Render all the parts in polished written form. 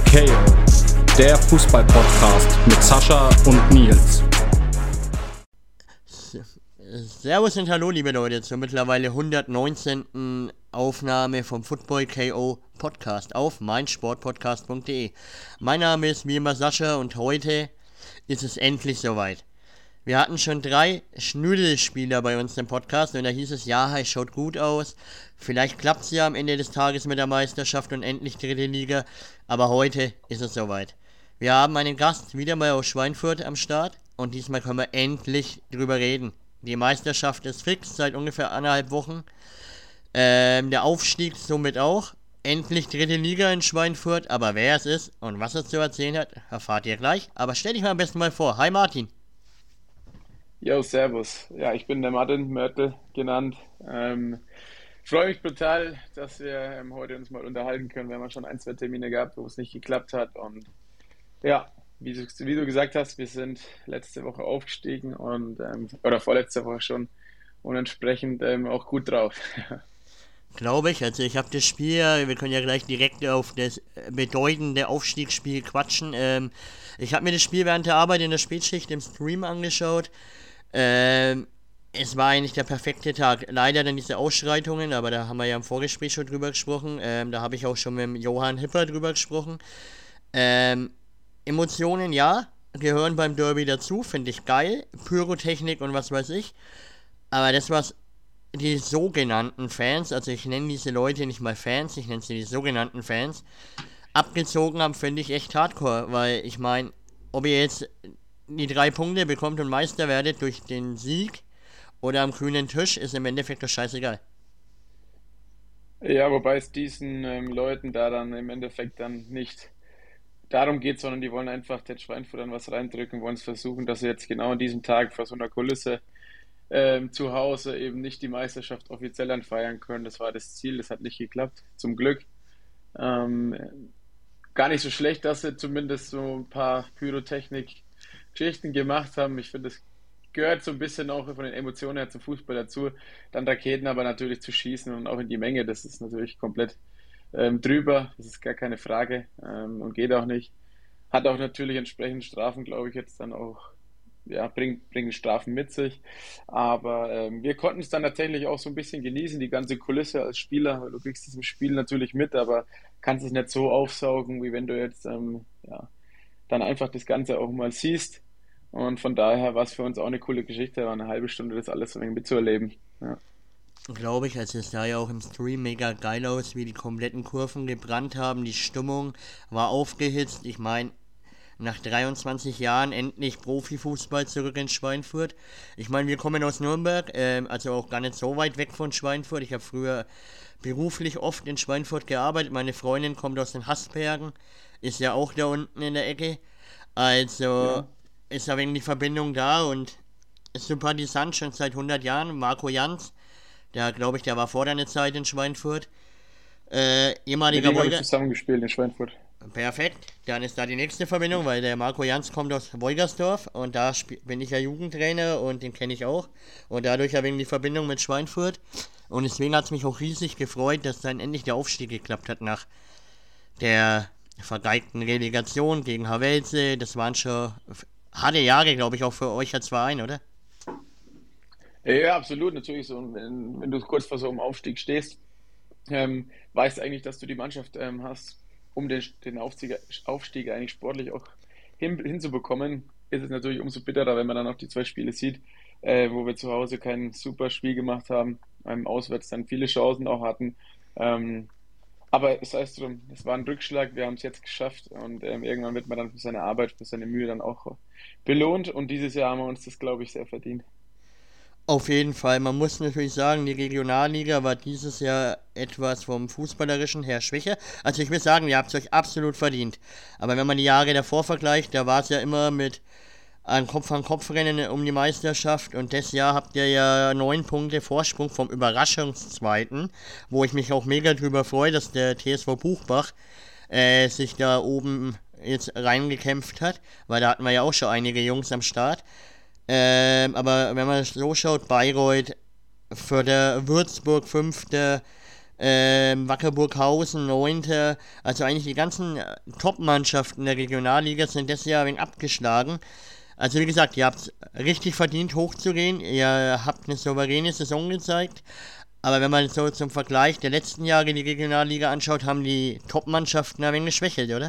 KO, der Fußball-Podcast mit Sascha und Nils. Servus und hallo liebe Leute zur mittlerweile 119. Aufnahme vom Football KO Podcast auf meinsportpodcast.de. Mein Name ist wie immer Sascha und heute ist es endlich soweit. Wir hatten schon 3 Schnüdelspieler bei uns im Podcast und da hieß es, ja, es schaut gut aus. Vielleicht klappt es ja am Ende des Tages mit der Meisterschaft und endlich dritte Liga, aber heute ist es soweit. Wir haben einen Gast wieder mal aus Schweinfurt am Start und diesmal können wir endlich drüber reden. Die Meisterschaft ist fix seit ungefähr 1,5 Wochen. Der Aufstieg somit auch. Endlich dritte Liga in Schweinfurt, aber wer es ist und was es zu erzählen hat, erfahrt ihr gleich. Aber stell dich mal am besten mal vor. Hi Martin. Jo, servus. Ja, ich bin der Martin Mörtel genannt. Freue mich total, dass wir heute uns mal unterhalten können. Wir haben ja schon 1, 2 Termine gehabt, wo es nicht geklappt hat. Und ja, wie du gesagt hast, wir sind letzte Woche aufgestiegen und oder vorletzte Woche schon und entsprechend auch gut drauf. Glaube ich, also ich habe das Spiel, wir können ja gleich direkt auf das bedeutende Aufstiegsspiel quatschen. Ich habe mir das Spiel während der Arbeit in der Spätschicht im Stream angeschaut. Es war eigentlich der perfekte Tag. Leider dann diese Ausschreitungen, aber da haben wir ja im Vorgespräch schon drüber gesprochen. Da habe ich auch schon mit dem Johann Hipper drüber gesprochen. Emotionen, ja, gehören beim Derby dazu, finde ich geil. Pyrotechnik und was weiß ich. Aber das, was die sogenannten Fans, also ich nenne diese Leute nicht mal Fans, ich nenne sie die sogenannten Fans, abgezogen haben, finde ich echt hardcore. Weil ich meine, ob ihr jetzt die 3 Punkte bekommt und Meister werdet durch den Sieg oder am grünen Tisch, ist im Endeffekt doch scheißegal. Ja, wobei es diesen Leuten da dann im Endeffekt dann nicht darum geht, sondern die wollen einfach den Schweinfurtern was reindrücken, wollen es versuchen, dass sie jetzt genau an diesem Tag vor so einer Kulisse zu Hause eben nicht die Meisterschaft offiziell dann feiern können. Das war das Ziel, das hat nicht geklappt, zum Glück. Ähm, Gar nicht so schlecht, dass sie zumindest so ein paar Pyrotechnik-Geschichten gemacht haben. Ich finde, das gehört so ein bisschen auch von den Emotionen her zum Fußball dazu. Dann Raketen aber natürlich zu schießen und auch in die Menge, das ist natürlich komplett drüber. Das ist gar keine Frage und geht auch nicht. Hat auch natürlich entsprechend Strafen, glaube ich, jetzt dann auch, ja, bringen Strafen mit sich. Aber wir konnten es dann tatsächlich auch so ein bisschen genießen, die ganze Kulisse als Spieler. Weil du kriegst es im Spiel natürlich mit, aber kannst es nicht so aufsaugen, wie wenn du jetzt ja, dann einfach das Ganze auch mal siehst. Und von daher war es für uns auch eine coole Geschichte, war eine halbe Stunde das alles so ein wenig mitzuerleben. Ja. Glaube ich, also es sah ja auch im Stream mega geil aus, wie die kompletten Kurven gebrannt haben, die Stimmung war aufgehitzt. Ich meine, nach 23 Jahren endlich Profifußball zurück in Schweinfurt. Ich meine, wir kommen aus Nürnberg, also auch gar nicht so weit weg von Schweinfurt. Ich habe früher beruflich oft in Schweinfurt gearbeitet. Meine Freundin kommt aus den Haßbergen, ist ja auch da unten in der Ecke. Also Ja. ist da wenig die Verbindung da und ist Sympathisant schon seit 100 Jahren. Marco Jans, der glaube ich, der war vor deiner Zeit in Schweinfurt. Mit Ehemaliger ihm habe ich Wolga. zusammengespielt in Schweinfurt. Perfekt, dann ist da die nächste Verbindung, weil der Marco Jans kommt aus Wolgersdorf und da bin ich ja Jugendtrainer und den kenne ich auch. Und dadurch ja wegen die Verbindung mit Schweinfurt. Und deswegen hat es mich auch riesig gefreut, dass dann endlich der Aufstieg geklappt hat nach der vergeigten Relegation gegen Havelse. Das waren schon harte Jahre, glaube ich, auch für euch als Verein, oder? Ja, absolut, natürlich so. Und wenn du kurz vor so einem Aufstieg stehst, weißt eigentlich, dass du die Mannschaft hast, um den Aufstieg eigentlich sportlich auch hinzubekommen, ist es natürlich umso bitterer, wenn man dann auch die 2 Spiele sieht, wo wir zu Hause kein super Spiel gemacht haben, auswärts dann viele Chancen auch hatten. Ähm, aber es heißt drum, es war ein Rückschlag, wir haben es jetzt geschafft und irgendwann wird man dann für seine Arbeit, für seine Mühe dann auch belohnt und dieses Jahr haben wir uns das, glaube ich, sehr verdient. Auf jeden Fall, man muss natürlich sagen, die Regionalliga war dieses Jahr etwas vom Fußballerischen her schwächer. Also ich will sagen, ihr habt es euch absolut verdient. Aber wenn man die Jahre davor vergleicht, da war es ja immer mit ein Kopf-an-Kopf-Rennen um die Meisterschaft und das Jahr habt ihr ja 9 Punkte Vorsprung vom Überraschungszweiten, wo ich mich auch mega drüber freue, dass der TSV Buchbach sich da oben jetzt reingekämpft hat, weil da hatten wir ja auch schon einige Jungs am Start. Aber wenn man so schaut, Bayreuth, Förder, Würzburg, Fünfter, Wacker Burghausen, 9. Also eigentlich die ganzen Top-Mannschaften der Regionalliga sind das Jahr ein wenig abgeschlagen. Also wie gesagt, ihr habt richtig verdient hochzugehen, ihr habt eine souveräne Saison gezeigt, aber wenn man so zum Vergleich der letzten Jahre die Regionalliga anschaut, haben die Top-Mannschaften ein wenig geschwächelt, oder?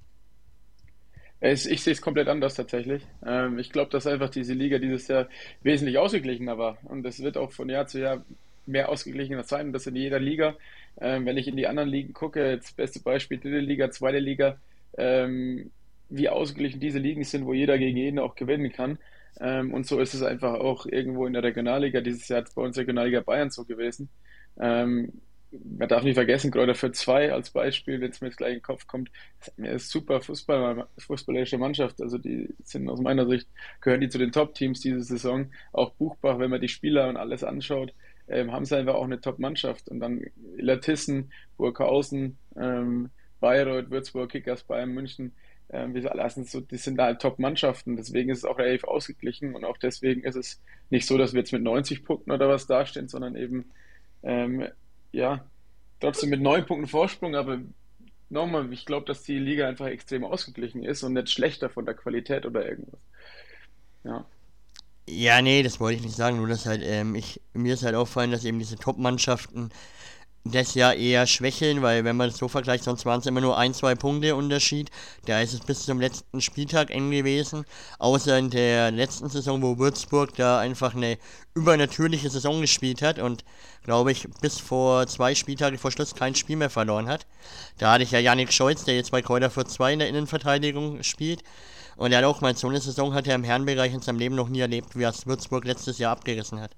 Ich sehe es komplett anders tatsächlich. Ich glaube, dass einfach diese Liga dieses Jahr wesentlich ausgeglichener war. Und es wird auch von Jahr zu Jahr mehr ausgeglichener sein. Und das in jeder Liga. Wenn ich in die anderen Ligen gucke, jetzt beste Beispiel, dritte Liga, zweite Liga, ähm, wie ausgeglichen diese Ligen sind, wo jeder gegen jeden auch gewinnen kann. Und so ist es einfach auch irgendwo in der Regionalliga. Dieses Jahr bei uns Regionalliga Bayern so gewesen. Ähm, Man darf nicht vergessen, Kräuter Fürth 2 als Beispiel, wenn es mir jetzt gleich in den Kopf kommt, ist eine super fußballerische Mannschaft. Also die sind aus meiner Sicht, gehören die zu den Top-Teams diese Saison. Auch Buchbach, wenn man die Spieler und alles anschaut, haben sie einfach auch eine Top-Mannschaft. Und dann Illertissen, Burghausen, Bayreuth, Würzburg, Kickers, Bayern, München, die sind da halt Top-Mannschaften. Deswegen ist es auch relativ ausgeglichen und auch deswegen ist es nicht so, dass wir jetzt mit 90 Punkten oder was dastehen, sondern eben ähm, ja, trotzdem mit 9 Punkten Vorsprung, aber nochmal, ich glaube, dass die Liga einfach extrem ausgeglichen ist und nicht schlechter von der Qualität oder irgendwas. Ja. Ja, nee, das wollte ich nicht sagen, nur dass halt, mir ist halt auffallen, dass eben diese Top-Mannschaften das Jahr eher schwächeln, weil wenn man das so vergleicht, sonst waren es immer nur ein, zwei Punkte Unterschied. Da ist es bis zum letzten Spieltag eng gewesen. Außer in der letzten Saison, wo Würzburg da einfach eine übernatürliche Saison gespielt hat und, glaube ich, bis vor 2 Spieltage vor Schluss kein Spiel mehr verloren hat. Da hatte ich ja Yannick Scholz, der jetzt bei Kräuter Fürth 2 in der Innenverteidigung spielt. Und er hat auch mal so eine Saison hat er im Herrenbereich in seinem Leben noch nie erlebt, wie es Würzburg letztes Jahr abgerissen hat.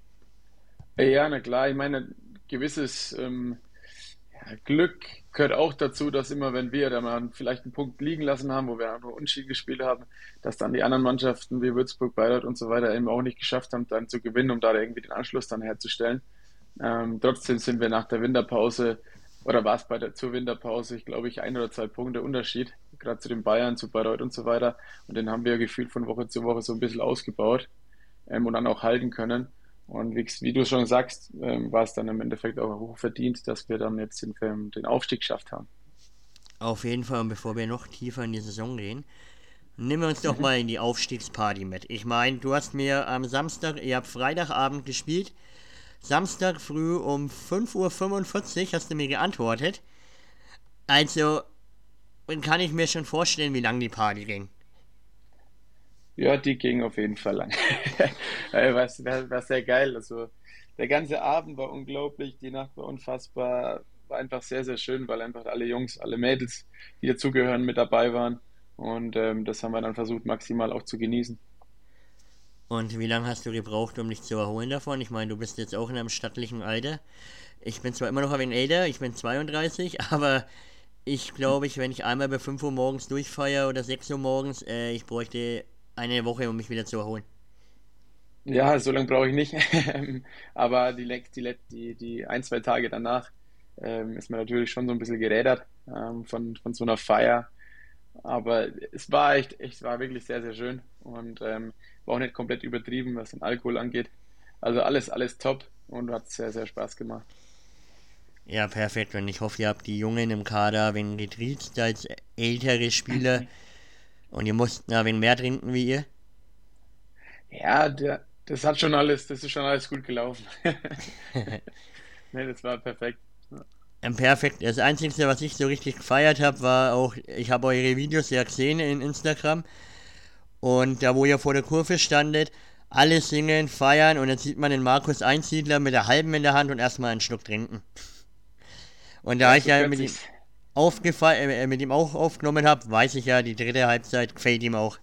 Ja, na klar, ich meine, gewisses ja, Glück gehört auch dazu, dass immer, wenn wir da mal vielleicht einen Punkt liegen lassen haben, wo wir einfach unentschieden gespielt haben, dass dann die anderen Mannschaften wie Würzburg, Bayreuth und so weiter eben auch nicht geschafft haben, dann zu gewinnen, um da irgendwie den Anschluss dann herzustellen. Trotzdem sind wir nach der Winterpause, oder war es zur Winterpause, ich glaube, 1 oder 2 Punkte Unterschied, gerade zu den Bayern, zu Bayreuth und so weiter. Und den haben wir gefühlt von Woche zu Woche so ein bisschen ausgebaut und dann auch halten können. Und wie du schon sagst, war es dann im Endeffekt auch hoch verdient, dass wir dann jetzt den Aufstieg geschafft haben. Auf jeden Fall, und bevor wir noch tiefer in die Saison gehen, nehmen wir uns doch Mhm. mal in die Aufstiegsparty mit. Ich meine, du hast mir am Samstag, ihr habt Freitagabend gespielt, Samstag früh um 5:45 Uhr hast du mir geantwortet. Also, dann kann ich mir schon vorstellen, wie lang die Party ging. Ja, die ging auf jeden Fall lang. War sehr geil. Also der ganze Abend war unglaublich, die Nacht war unfassbar, war einfach sehr, sehr schön, weil einfach alle Jungs, alle Mädels, die dazugehören, mit dabei waren. Und das haben wir dann versucht, maximal auch zu genießen. Und wie lange hast du gebraucht, um dich zu erholen davon? Ich meine, du bist jetzt auch in einem stattlichen Alter. Ich bin zwar immer noch ein wenig älter, ich bin 32, aber ich glaube, wenn ich einmal bei 5 Uhr morgens durchfeiere oder 6 Uhr morgens, ich bräuchte eine Woche, um mich wieder zu erholen. Ja, so lange brauche ich nicht. Aber die 1, 2 Tage danach ist man natürlich schon so ein bisschen gerädert von so einer Feier. Aber es war war wirklich sehr, sehr schön und war auch nicht komplett übertrieben, was den Alkohol angeht. Also alles top und hat sehr, sehr Spaß gemacht. Ja, perfekt. Und ich hoffe, ihr habt die Jungen im Kader, wenn getriezt als ältere Spieler und ihr musst ein wenig mehr trinken wie ihr. Ja, das ist schon alles gut gelaufen. Ne, das war perfekt. Perfekt. Das Einzige, was ich so richtig gefeiert habe, war auch, ich habe eure Videos ja gesehen in Instagram. Und da, wo ihr vor der Kurve standet, alle singen, feiern und dann sieht man den Markus Einsiedler mit der halben in der Hand und erstmal einen Schluck trinken. Und da Ja, ich so ja gehört sich's. mit ihm auch aufgenommen habe, weiß ich ja, die dritte Halbzeit gefällt ihm auch.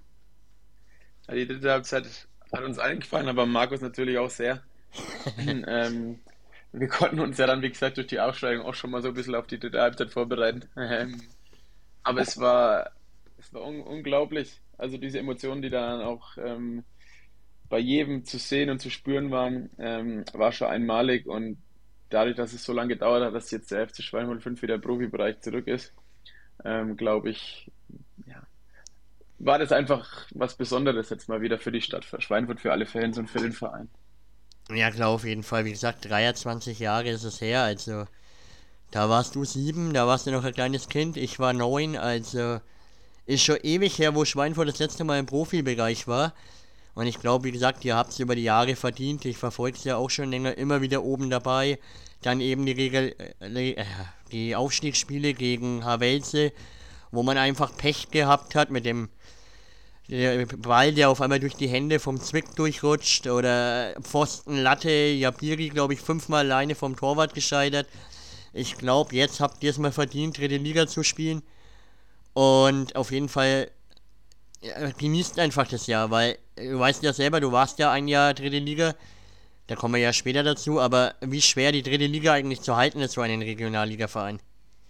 Ja, die dritte Halbzeit hat uns allen gefallen, aber Markus natürlich auch sehr. Ähm, Wir konnten uns ja dann, wie gesagt, durch die Aufsteigung auch schon mal so ein bisschen auf die dritte Halbzeit vorbereiten. Aber es war unglaublich. Also diese Emotionen, die dann auch bei jedem zu sehen und zu spüren waren, war schon einmalig. Und dadurch, dass es so lange gedauert hat, dass jetzt der FC Schweinfurt 5 wieder im Profibereich zurück ist, glaube ich, ja, war das einfach was Besonderes jetzt mal wieder für die Stadt, für Schweinfurt, für alle Fans und für den Verein. Ja klar, auf jeden Fall. Wie gesagt, 23 Jahre ist es her, also da warst du 7, da warst du noch ein kleines Kind, ich war 9, also ist schon ewig her, wo Schweinfurt das letzte Mal im Profibereich war. Und ich glaube, wie gesagt, ihr habt es über die Jahre verdient. Ich verfolge es ja auch schon länger, immer wieder oben dabei. Dann eben die Aufstiegsspiele gegen Havelse, wo man einfach Pech gehabt hat mit dem Ball, der auf einmal durch die Hände vom Zwick durchrutscht. Oder Pfosten, Latte, Jabiri, glaube ich, 5-mal alleine vom Torwart gescheitert. Ich glaube, jetzt habt ihr es mal verdient, dritte Liga zu spielen. Und auf jeden Fall genießt einfach das Jahr, weil du weißt ja selber, du warst ja ein Jahr dritte Liga, da kommen wir ja später dazu, aber wie schwer die dritte Liga eigentlich zu halten ist für einen Regionalligaverein.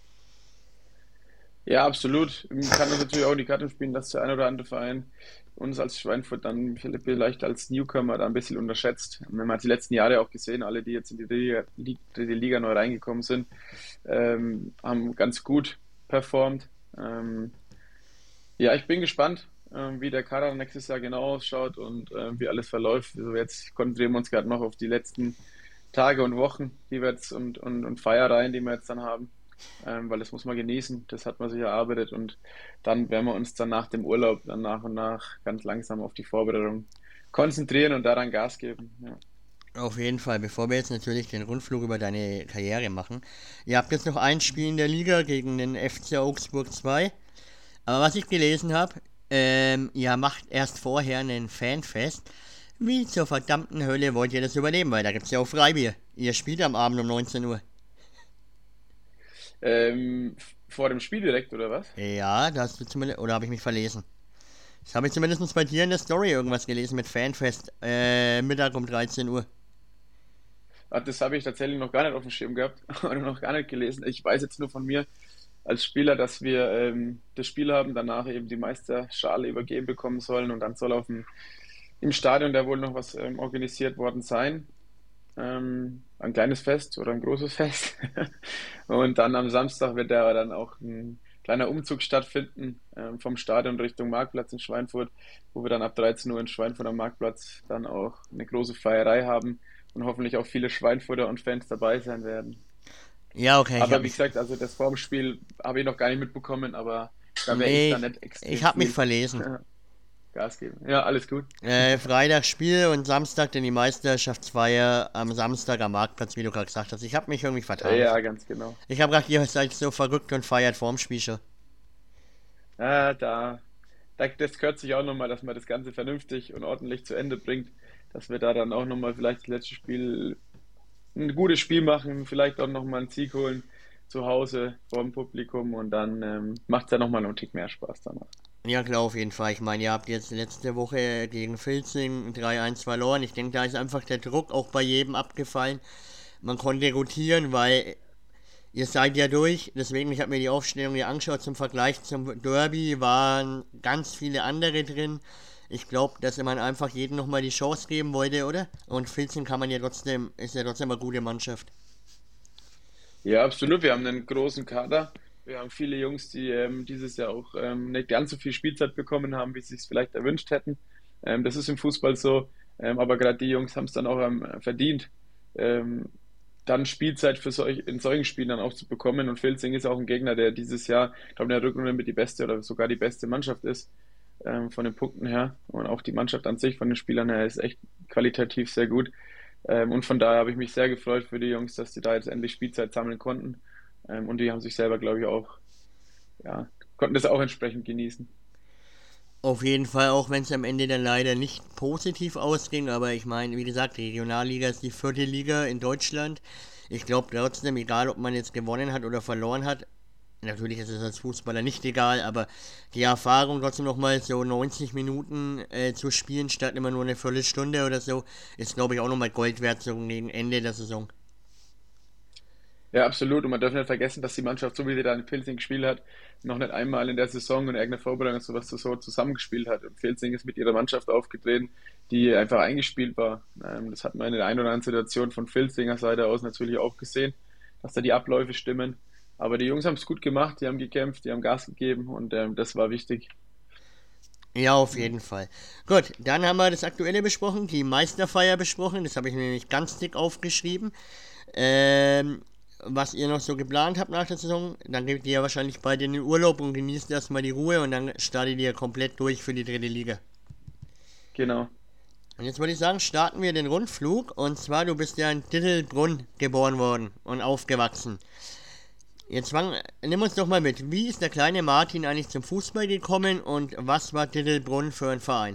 Ja, absolut. Man kann das natürlich auch in die Karten spielen, dass der ein oder andere Verein uns als Schweinfurt dann vielleicht als Newcomer da ein bisschen unterschätzt. Man hat die letzten Jahre auch gesehen, alle, die jetzt in die Liga neu reingekommen sind, haben ganz gut performt. Ja, ich bin gespannt, wie der Kader nächstes Jahr genau ausschaut und wie alles verläuft. Also jetzt konzentrieren wir uns gerade noch auf die letzten Tage und Wochen, die wir jetzt und Feierreihen, die wir jetzt dann haben, weil das muss man genießen, das hat man sich erarbeitet und dann werden wir uns dann nach dem Urlaub dann nach und nach ganz langsam auf die Vorbereitung konzentrieren und daran Gas geben. Ja. Auf jeden Fall, bevor wir jetzt natürlich den Rundflug über deine Karriere machen. Ihr habt jetzt noch ein Spiel in der Liga gegen den FC Augsburg 2. Aber was ich gelesen habe, ihr macht erst vorher einen Fanfest. Wie zur verdammten Hölle wollt ihr das überleben? Weil da gibt es ja auch Freibier. Ihr spielt am Abend um 19 Uhr. Vor dem Spiel direkt, oder was? Ja, da hast du zumindest, oder habe ich mich verlesen? Das habe ich zumindest bei dir in der Story irgendwas gelesen mit Fanfest. Mittag um 13 Uhr. Ah, das habe ich tatsächlich noch gar nicht auf dem Schirm gehabt oder noch gar nicht gelesen. Ich weiß jetzt nur von mir als Spieler, dass wir das Spiel haben, danach eben die Meisterschale übergeben bekommen sollen und dann soll im Stadion da wohl noch was organisiert worden sein. Ein kleines Fest oder ein großes Fest. Und dann am Samstag wird da dann auch ein kleiner Umzug stattfinden vom Stadion Richtung Marktplatz in Schweinfurt, wo wir dann ab 13 Uhr in Schweinfurt am Marktplatz dann auch eine große Feierei haben und hoffentlich auch viele Schweinfurter und Fans dabei sein werden. Ja, okay, Aber wie gesagt, also das Formspiel habe ich noch gar nicht mitbekommen, aber da werde ich Nee, dann nicht ich extrem habe mich viel verlesen. Gas geben. Ja, alles gut. Freitag Spiel und Samstag dann die Meisterschaftsfeier am Samstag am Marktplatz, wie du gerade gesagt hast. Ich habe mich irgendwie vertan. Ja, ganz genau. Ich habe gedacht, ihr seid so verrückt und feiert vorm Spiel schon. Ja, das gehört sich auch nochmal, dass man das Ganze vernünftig und ordentlich zu Ende bringt, dass wir da dann auch nochmal vielleicht das letzte Spiel ein gutes Spiel machen, vielleicht auch nochmal einen Sieg holen zu Hause vor dem Publikum und dann macht es ja nochmal einen Tick mehr Spaß danach. Ja klar, auf jeden Fall. Ich meine, ihr habt jetzt letzte Woche gegen Filzing 3-1 verloren. Ich denke, da ist einfach der Druck auch bei jedem abgefallen. Man konnte rotieren, weil ihr seid ja durch. Deswegen, ich habe mir die Aufstellung hier angeschaut. Zum Vergleich zum Derby waren ganz viele andere drin. Ich glaube, dass man einfach jedem nochmal die Chance geben wollte, oder? Und Filzing kann man ja trotzdem, ist ja trotzdem eine gute Mannschaft. Ja, absolut. Wir haben einen großen Kader. Wir haben viele Jungs, die dieses Jahr auch nicht ganz so viel Spielzeit bekommen haben, wie sie es vielleicht erwünscht hätten. Das ist im Fußball so. Aber gerade die Jungs haben es dann auch verdient, ähm, dann Spielzeit in solchen Spielen dann auch zu bekommen. Und Filzing ist auch ein Gegner, der dieses Jahr, ich glaube, in der Rückrunde mit die beste oder sogar die beste Mannschaft ist, von den Punkten her. Und auch die Mannschaft an sich von den Spielern her ist echt qualitativ sehr gut. Und von daher habe ich mich sehr gefreut für die Jungs, dass die da jetzt endlich Spielzeit sammeln konnten. Und die haben sich selber, glaube ich, auch, ja, konnten das auch entsprechend genießen. Auf jeden Fall, auch wenn es am Ende dann leider nicht positiv ausging, aber ich meine, wie gesagt, die Regionalliga ist die vierte Liga in Deutschland. Ich glaube trotzdem, egal ob man jetzt gewonnen hat oder verloren hat, natürlich ist es als Fußballer nicht egal, aber die Erfahrung trotzdem nochmal so 90 Minuten zu spielen, statt immer nur eine Viertelstunde oder so, ist glaube ich auch nochmal Gold wert so gegen Ende der Saison. Ja, absolut. Und man darf nicht vergessen, dass die Mannschaft, so wie sie da in Pilsing gespielt hat, noch nicht einmal in der Saison in irgendeiner Vorbereitung sowas so zusammengespielt hat. Und Pilsing ist mit ihrer Mannschaft aufgetreten, die einfach eingespielt war. Das hat man in der einen oder anderen Situation von Pilsinger Seite aus natürlich auch gesehen, dass da die Abläufe stimmen. Aber die Jungs haben es gut gemacht, die haben gekämpft, die haben Gas gegeben und das war wichtig. Ja, auf jeden Fall. Gut, dann haben wir das Aktuelle besprochen, die Meisterfeier besprochen, das habe ich mir nämlich ganz dick aufgeschrieben. Ähm, Was ihr noch so geplant habt nach der Saison, dann geht ihr ja wahrscheinlich bald in den Urlaub und genießt erstmal die Ruhe und dann startet ihr komplett durch für die dritte Liga. Genau. Und jetzt würde ich sagen, starten wir den Rundflug. Und zwar, du bist ja in Dittelbrunn geboren worden und aufgewachsen. Nimm uns doch mal mit. Wie ist der kleine Martin eigentlich zum Fußball gekommen und was war Dittelbrunn für ein Verein?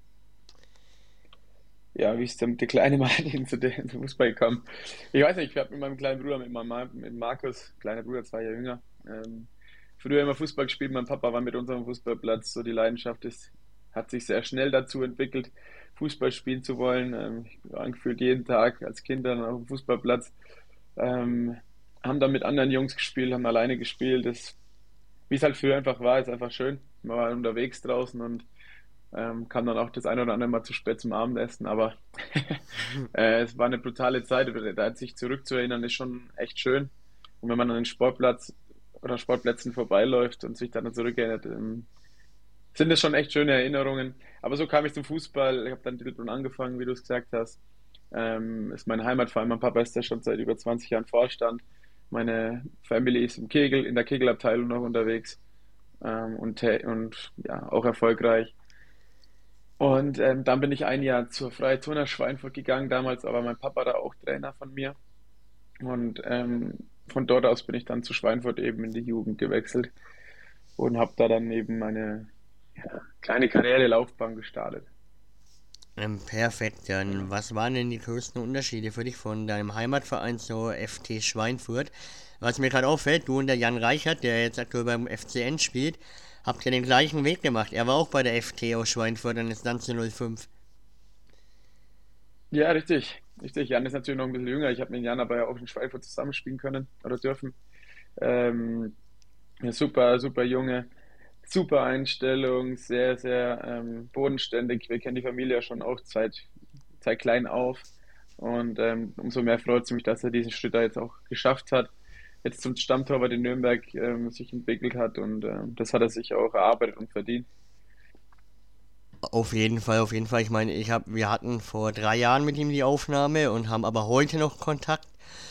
Ja, wie ist denn der kleine Martin zum Fußball gekommen? Ich weiß nicht, ich habe mit meinem kleinen Bruder, mit Markus, kleiner Bruder, 2 Jahre jünger, früher immer Fußball gespielt. Mein Papa war mit unserem Fußballplatz, so die Leidenschaft hat sich sehr schnell dazu entwickelt, Fußball spielen zu wollen. Ich war angefühlt jeden Tag als Kind dann auf dem Fußballplatz. Ähm, Haben dann mit anderen Jungs gespielt, haben alleine gespielt. Wie es halt früher einfach war, ist einfach schön. Man war unterwegs draußen und kam dann auch das eine oder andere Mal zu spät zum Abendessen, aber es war eine brutale Zeit. Da sich zurückzuerinnern, ist schon echt schön. Und wenn man an den Sportplatz oder Sportplätzen vorbeiläuft und sich dann zurückerinnert, sind das schon echt schöne Erinnerungen. Aber so kam ich zum Fußball. Ich habe dann Dilbronn angefangen, wie du es gesagt hast. Ist mein Heimatverein. Mein Papa ist da schon seit über 20 Jahren Vorstand. Meine Family ist in der Kegelabteilung noch unterwegs und ja, auch erfolgreich. Und dann bin ich ein Jahr zur Freie Turner Schweinfurt gegangen, damals aber mein Papa da auch Trainer von mir. Und von dort aus bin ich dann zu Schweinfurt eben in die Jugend gewechselt und habe da dann eben meine kleine Karrierelaufbahn gestartet. Perfekt, dann was waren denn die größten Unterschiede für dich von deinem Heimatverein zur FT Schweinfurt? Was mir gerade auffällt, du und der Jan Reichert, der jetzt aktuell beim FCN spielt, habt ihr den gleichen Weg gemacht. Er war auch bei der FT aus Schweinfurt und ist dann zu 05. Ja, richtig. Richtig. Jan ist natürlich noch ein bisschen jünger. Ich habe mit Jan aber ja auch in Schweinfurt zusammenspielen können oder dürfen. Ähm, ja, super, super Junge, super Einstellung, sehr, sehr bodenständig. Wir kennen die Familie ja schon auch seit klein auf. Und umso mehr freut es mich, dass er diesen Schritt da jetzt auch geschafft hat. Jetzt zum Stammtorwart in Nürnberg sich entwickelt hat und das hat er sich auch erarbeitet und verdient. Auf jeden Fall, auf jeden Fall. Ich meine, wir hatten vor 3 Jahren mit ihm die Aufnahme und haben aber heute noch Kontakt.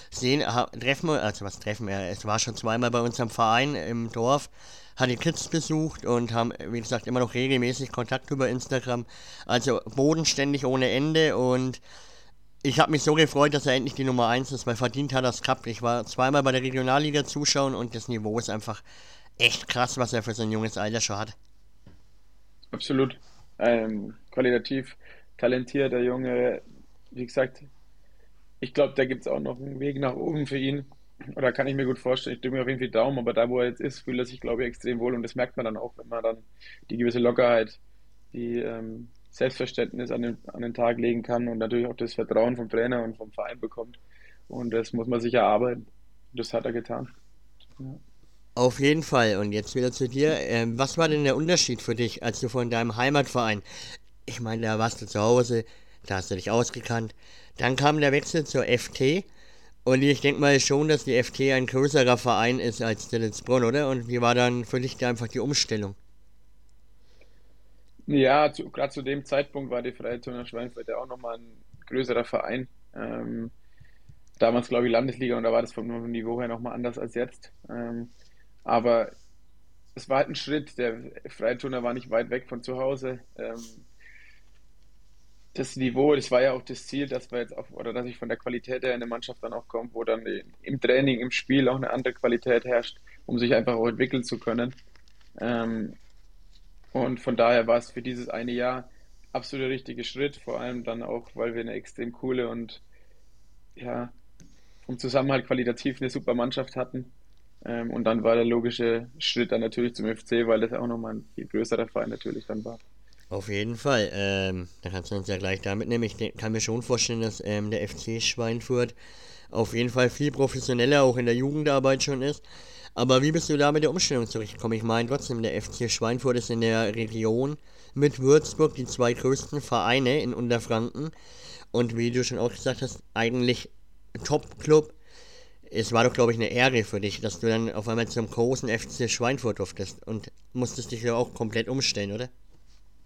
Was treffen wir? Es war schon zweimal bei uns am Verein im Dorf, hat die Kids besucht und haben, wie gesagt, immer noch regelmäßig Kontakt über Instagram. Also bodenständig ohne Ende und ich habe mich so gefreut, dass er endlich die Nummer 1 ist, weil verdient hat er es gehabt. Ich war zweimal bei der Regionalliga zuschauen und das Niveau ist einfach echt krass, was er für sein junges Alter schon hat. Absolut. Qualitativ talentierter Junge. Wie gesagt, ich glaube, da gibt es auch noch einen Weg nach oben für ihn. Oder kann ich mir gut vorstellen. Ich drücke mir auf jeden Fall die Daumen, aber da, wo er jetzt ist, fühlt er sich, glaube ich, extrem wohl. Und das merkt man dann auch, wenn man dann die gewisse Lockerheit, die Selbstverständnis an den Tag legen kann und natürlich auch das Vertrauen vom Trainer und vom Verein bekommt. Und das muss man sich erarbeiten. Und das hat er getan. Ja. Auf jeden Fall. Und jetzt wieder zu dir. Was war denn der Unterschied für dich, als du von deinem Heimatverein, ich meine, da warst du zu Hause, da hast du dich ausgekannt, dann kam der Wechsel zur FT und ich denke mal schon, dass die FT ein größerer Verein ist als Dittelsbrunn, oder? Und wie war dann für dich da einfach die Umstellung? Ja, gerade zu dem Zeitpunkt war die Freie Turner Schweinfurt ja auch nochmal ein größerer Verein. Damals, glaube ich, Landesliga und da war das vom Niveau her nochmal anders als jetzt. Aber es war halt ein Schritt. Der Freie Turner war nicht weit weg von zu Hause. Das Niveau, das war ja auch das Ziel, dass wir jetzt auch, oder dass ich von der Qualität her in eine Mannschaft dann auch komme, wo dann im Training, im Spiel auch eine andere Qualität herrscht, um sich einfach auch entwickeln zu können. Ähm, und von daher war es für dieses eine Jahr absolut der richtige Schritt, vor allem dann auch, weil wir eine extrem coole und ja, vom Zusammenhalt qualitativ eine super Mannschaft hatten. Und dann war der logische Schritt dann natürlich zum FC, weil das auch nochmal ein viel größerer Verein natürlich dann war. Auf jeden Fall. Da kannst du uns ja gleich damit nehmen. Kann mir schon vorstellen, dass der FC Schweinfurt auf jeden Fall viel professioneller auch in der Jugendarbeit schon ist. Aber wie bist du da mit der Umstellung zurechtgekommen? Ich meine trotzdem, der FC Schweinfurt ist in der Region mit Würzburg die zwei größten Vereine in Unterfranken. Und wie du schon auch gesagt hast, eigentlich ein Top-Club. Es war doch, glaube ich, eine Ehre für dich, dass du dann auf einmal zum großen FC Schweinfurt durftest und musstest dich ja auch komplett umstellen, oder?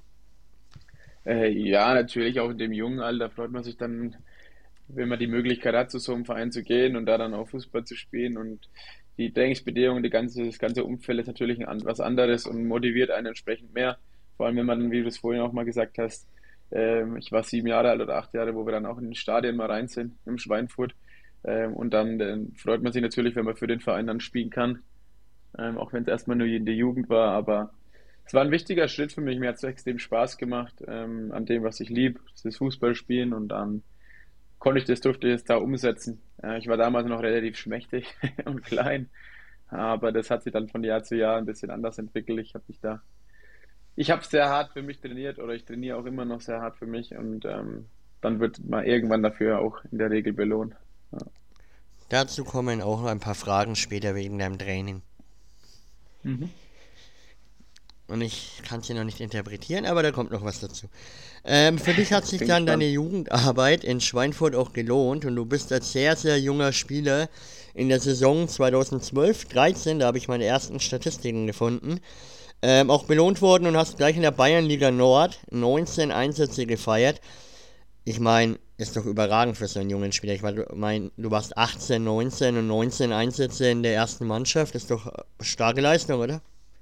Ja, natürlich auch in dem jungen Alter freut man sich dann, wenn man die Möglichkeit hat, zu so einem Verein zu gehen und da dann auch Fußball zu spielen. Und die Trainingsbedingungen, das ganze Umfeld ist natürlich was anderes und motiviert einen entsprechend mehr. Vor allem, wenn man, wie du es vorhin auch mal gesagt hast, ich war 7 Jahre alt oder 8 Jahre, wo wir dann auch in den Stadien mal rein sind, im Schweinfurt. Und dann freut man sich natürlich, wenn man für den Verein dann spielen kann, auch wenn es erstmal nur in der Jugend war. Aber es war ein wichtiger Schritt für mich. Mir hat es extrem Spaß gemacht, an dem, was ich liebe, das Fußballspielen. Und dann durfte ich das da umsetzen. Ich war damals noch relativ schmächtig und klein, aber das hat sich dann von Jahr zu Jahr ein bisschen anders entwickelt. Ich habe sehr hart für mich trainiert oder ich trainiere auch immer noch sehr hart für mich und dann wird man irgendwann dafür auch in der Regel belohnt. Ja. Dazu kommen auch noch ein paar Fragen später wegen deinem Training. Mhm. Und ich kann es hier noch nicht interpretieren, aber da kommt noch was dazu. Für dich hat Ich sich bin dann deine gespannt. Jugendarbeit in Schweinfurt auch gelohnt und du bist als sehr, sehr junger Spieler in der Saison 2012/13, da habe ich meine ersten Statistiken gefunden, auch belohnt worden und hast gleich in der Bayernliga Nord 19 Einsätze gefeiert. Ich meine, ist doch überragend für so einen jungen Spieler. Ich meine, du warst 18, 19 und 19 Einsätze in der ersten Mannschaft. Ist doch starke Leistung, oder?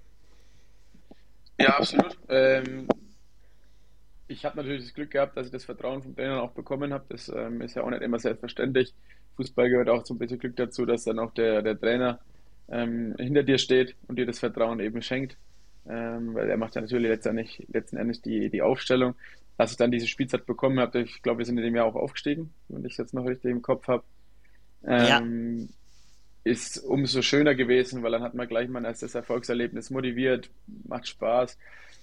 Ja, absolut. Ich habe natürlich das Glück gehabt, dass ich das Vertrauen vom Trainer auch bekommen habe. Das ist ja auch nicht immer selbstverständlich. Fußball gehört auch so ein bisschen Glück dazu, dass dann auch der Trainer hinter dir steht und dir das Vertrauen eben schenkt. Weil er macht ja natürlich letzten Endes die Aufstellung. Als ich dann diese Spielzeit bekommen habe, ich glaube, wir sind in dem Jahr auch aufgestiegen, wenn ich es jetzt noch richtig im Kopf habe, Ja, ähm, ist umso schöner gewesen, weil dann hat man gleich mal als das Erfolgserlebnis motiviert, macht Spaß.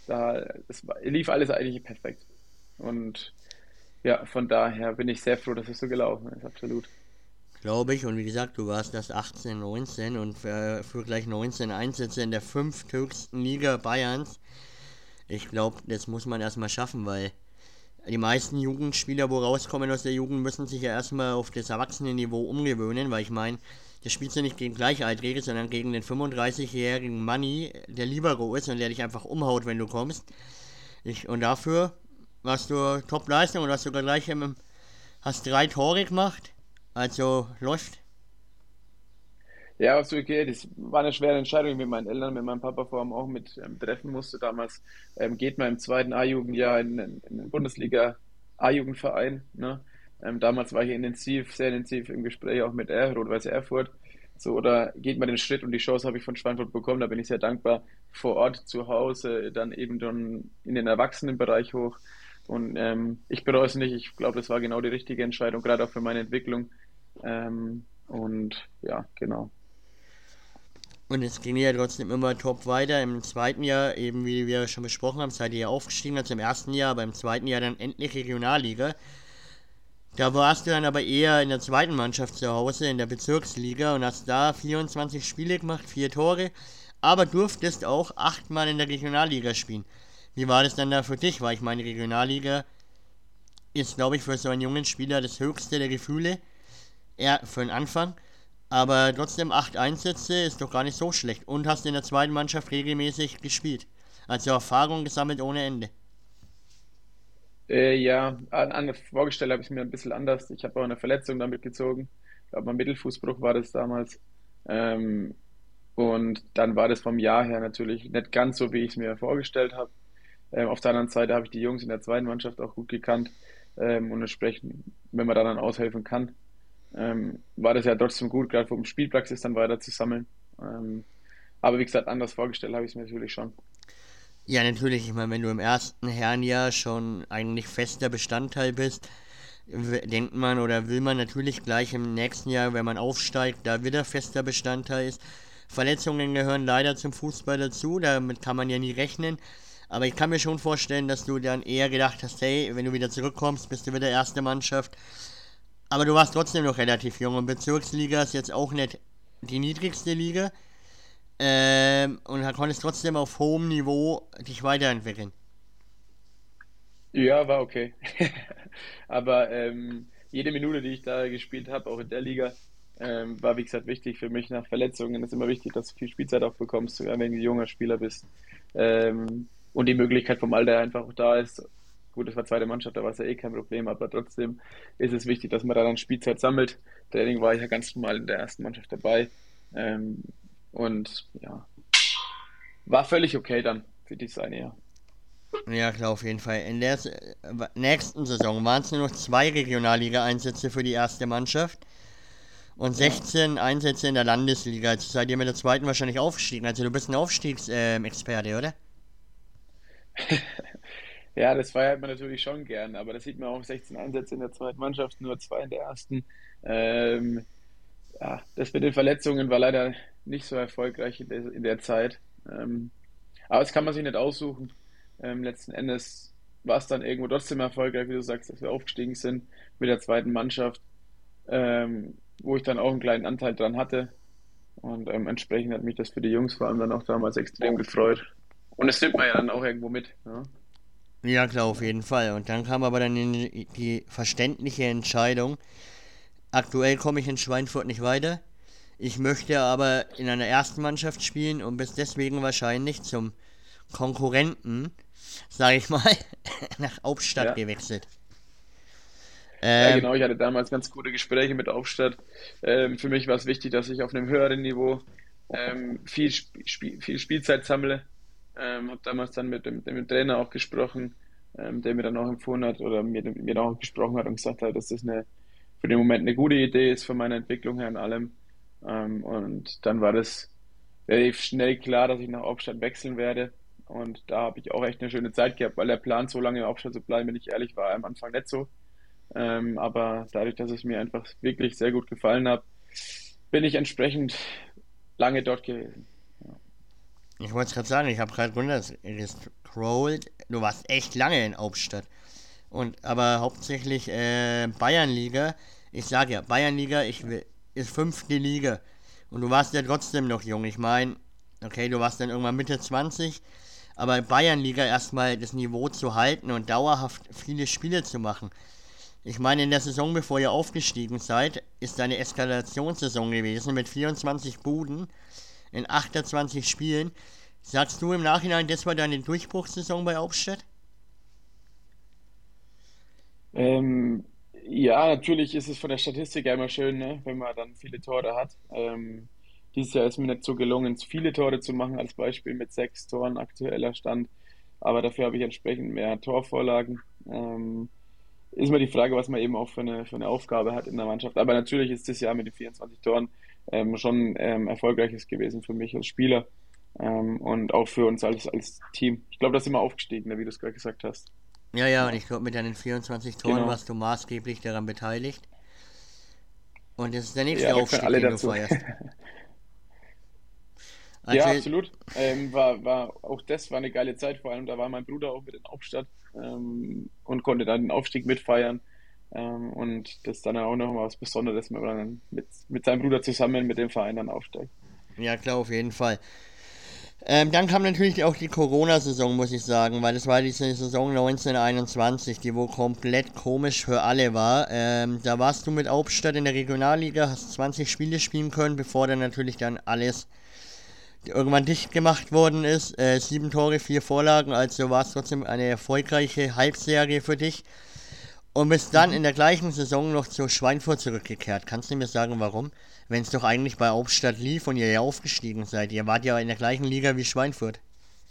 Lief alles eigentlich perfekt. Und ja, von daher bin ich sehr froh, dass es so gelaufen ist, absolut. glaube ich. Und wie gesagt, du warst das 18, 19 und für gleich 19 Einsätze in der fünfthöchsten Liga Bayerns. Ich glaube, das muss man erstmal schaffen, weil die meisten Jugendspieler, wo rauskommen aus der Jugend, müssen sich ja erstmal auf das Erwachsenenniveau umgewöhnen, weil ich meine, das spielst du nicht gegen Gleichaltrige, sondern gegen den 35-jährigen Manni, der Libero ist und der dich einfach umhaut, wenn du kommst. Und dafür warst du Top-Leistung und hast sogar gleich hast 3 Tore gemacht. Also läuft. Ja, absolut okay. Das war eine schwere Entscheidung mit meinen Eltern, mit meinem Papa vor allem auch mit treffen musste. Damals geht man im zweiten A-Jugendjahr in den Bundesliga A-Jugendverein. Ne? Damals war ich sehr intensiv im Gespräch auch mit Rot-Weiß Erfurt. So, oder geht man den Schritt und die Chance habe ich von Schweinfurt bekommen. Da bin ich sehr dankbar. Vor Ort zu Hause, dann eben dann in den Erwachsenenbereich hoch. Und ich bereue es nicht. Ich glaube, das war genau die richtige Entscheidung, gerade auch für meine Entwicklung. Und ja, genau. Und es ging ja trotzdem immer top weiter. Im zweiten Jahr, eben wie wir schon besprochen haben, seid ihr ja aufgestiegen, also im ersten Jahr, aber im zweiten Jahr dann endlich Regionalliga. Da warst du dann aber eher in der zweiten Mannschaft zu Hause, in der Bezirksliga und hast da 24 Spiele gemacht, 4 Tore, aber durftest auch 8-mal in der Regionalliga spielen. Wie war das dann da für dich? Weil ich meine, Regionalliga ist, glaube ich, für so einen jungen Spieler das höchste der Gefühle. Eher für den Anfang. Aber trotzdem 8 Einsätze ist doch gar nicht so schlecht. Und hast in der zweiten Mannschaft regelmäßig gespielt. Also Erfahrung gesammelt ohne Ende. Ja, vorgestellt habe ich es mir ein bisschen anders. Ich habe auch eine Verletzung damit gezogen. Ich glaube, mein Mittelfußbruch war das damals. Ähm, und dann war das vom Jahr her natürlich nicht ganz so, wie ich es mir vorgestellt habe. Auf der anderen Seite habe ich die Jungs in der zweiten Mannschaft auch gut gekannt. Und entsprechend, wenn man da dann aushelfen kann, war das ja trotzdem gut, gerade um Spielpraxis dann weiter zu sammeln. Aber wie gesagt, anders vorgestellt habe ich es mir natürlich schon. Ja, natürlich. Ich meine, wenn du im ersten Herrenjahr schon eigentlich fester Bestandteil bist, denkt man oder will man natürlich gleich im nächsten Jahr, wenn man aufsteigt, da wieder fester Bestandteil ist. Verletzungen gehören leider zum Fußball dazu, damit kann man ja nie rechnen. Aber ich kann mir schon vorstellen, dass du dann eher gedacht hast, hey, wenn du wieder zurückkommst, bist du wieder erste Mannschaft. Aber du warst trotzdem noch relativ jung und Bezirksliga ist jetzt auch nicht die niedrigste Liga. Und da konntest trotzdem auf hohem Niveau dich weiterentwickeln. Ja, war okay. Aber jede Minute, die ich da gespielt habe, auch in der Liga, war wie gesagt wichtig für mich nach Verletzungen. Es ist immer wichtig, dass du viel Spielzeit auch bekommst, sogar wenn du junger Spieler bist. Und die Möglichkeit vom Alter einfach auch da ist, Gut, das war zweite Mannschaft, da war es ja eh kein Problem, aber trotzdem ist es wichtig, dass man da dann Spielzeit sammelt. Training war ich ja ganz normal in der ersten Mannschaft dabei. Ähm, und ja, war völlig okay dann für die seine, ja. Ja, klar, auf jeden Fall. In der nächsten Saison waren es nur noch 2 Regionalliga-Einsätze für die erste Mannschaft und Ja, 16 Einsätze in der Landesliga. Jetzt seid ihr mit der zweiten wahrscheinlich aufgestiegen. Also du bist ein Aufstiegsexperte, oder? ja, das feiert man natürlich schon gern, aber das sieht man auch 16 Einsätze in der zweiten Mannschaft, nur 2 in der ersten. Ähm, ja, das mit den Verletzungen war leider nicht so erfolgreich in der Zeit. Aber das kann man sich nicht aussuchen. Letzten Endes war es dann irgendwo trotzdem erfolgreich, wie du sagst, dass wir aufgestiegen sind mit der zweiten Mannschaft, wo ich dann auch einen kleinen Anteil dran hatte. Und entsprechend hat mich das für die Jungs vor allem dann auch damals extrem gefreut. Und das nimmt man ja dann auch irgendwo mit. Ja, Ja, klar, auf genau. jeden Fall. Und dann kam aber dann die verständliche Entscheidung. Aktuell komme ich in Schweinfurt nicht weiter. Ich möchte aber in einer ersten Mannschaft spielen und bis deswegen wahrscheinlich zum Konkurrenten, sage ich mal, nach Hauptstadt Ja. gewechselt. Ja, Ähm, genau. Ich hatte damals ganz gute Gespräche mit Aufstadt. Für mich war es wichtig, dass ich auf einem höheren Niveau viel Spielzeit sammle. Habe damals dann mit dem Trainer auch gesprochen, der mir dann auch empfohlen hat oder mir dann auch gesprochen hat und gesagt hat, dass das für den Moment eine gute Idee ist von meiner Entwicklung her und allem. Und dann war das relativ schnell klar, dass ich nach Aufstadt wechseln werde. Und da habe ich auch echt eine schöne Zeit gehabt, weil der Plan, so lange in Aufstadt zu bleiben, wenn ich ehrlich war, am Anfang nicht so. Aber dadurch, dass es mir einfach wirklich sehr gut gefallen hat, bin ich entsprechend lange dort gewesen. Ja, Ich wollte es gerade sagen, ich habe gerade runtergescrollt. Du warst echt lange in Hauptstadt. Und aber hauptsächlich Bayernliga. Ich sage ja, Bayernliga ist fünfte Liga. Und du warst ja trotzdem noch jung. Ich meine, okay, du warst dann irgendwann Mitte 20. Aber Bayernliga erstmal das Niveau zu halten und dauerhaft viele Spiele zu machen. Ich meine, in der Saison, bevor ihr aufgestiegen seid, ist eine Eskalationssaison gewesen mit 24 Buden in 28 Spielen. Sagst du im Nachhinein, das war deine Durchbruchssaison bei Hauptstadt? ähm, ja, natürlich ist es von der Statistik ja immer schön, ne, wenn man dann viele Tore hat. Dieses Jahr ist mir nicht so gelungen, viele Tore zu machen, als Beispiel mit 6 Toren aktueller Stand. Aber dafür habe ich entsprechend mehr Torvorlagen. Ist mal die Frage, was man eben auch für eine Aufgabe hat in der Mannschaft. Aber natürlich ist das Jahr mit den 24 Toren schon erfolgreiches gewesen für mich als Spieler und auch für uns als Team. Ich glaube, da sind wir aufgestiegen, ne, wie du es gerade gesagt hast. Ja, ja, und Genau. ich glaube, mit deinen 24 Toren Genau. warst du maßgeblich daran beteiligt. Und das ist der nächste Ja, da gehören Aufstieg, alle den du dazu. feierst. Ja, Also, absolut. Auch das war eine geile Zeit, vor allem da war mein Bruder auch mit in Hauptstadt und konnte dann den Aufstieg mitfeiern. Und das ist dann auch noch mal was Besonderes, wenn man dann mit seinem Bruder zusammen mit dem Verein dann aufsteigt. ja klar, auf jeden Fall. Dann kam natürlich auch die Corona-Saison, muss ich sagen, weil das war diese Saison 1921, die wohl komplett komisch für alle war. Da warst du mit Hauptstadt in der Regionalliga, hast 20 Spiele spielen können, bevor dann natürlich dann alles irgendwann dicht gemacht worden ist. 7 Tore, 4 Vorlagen, also war es trotzdem eine erfolgreiche Halbserie für dich. Und bist dann Mhm. in der gleichen Saison noch zu Schweinfurt zurückgekehrt. Kannst du mir sagen, warum? Wenn es doch eigentlich bei Hauptstadt lief und ihr ja aufgestiegen seid. Ihr wart ja in der gleichen Liga wie Schweinfurt.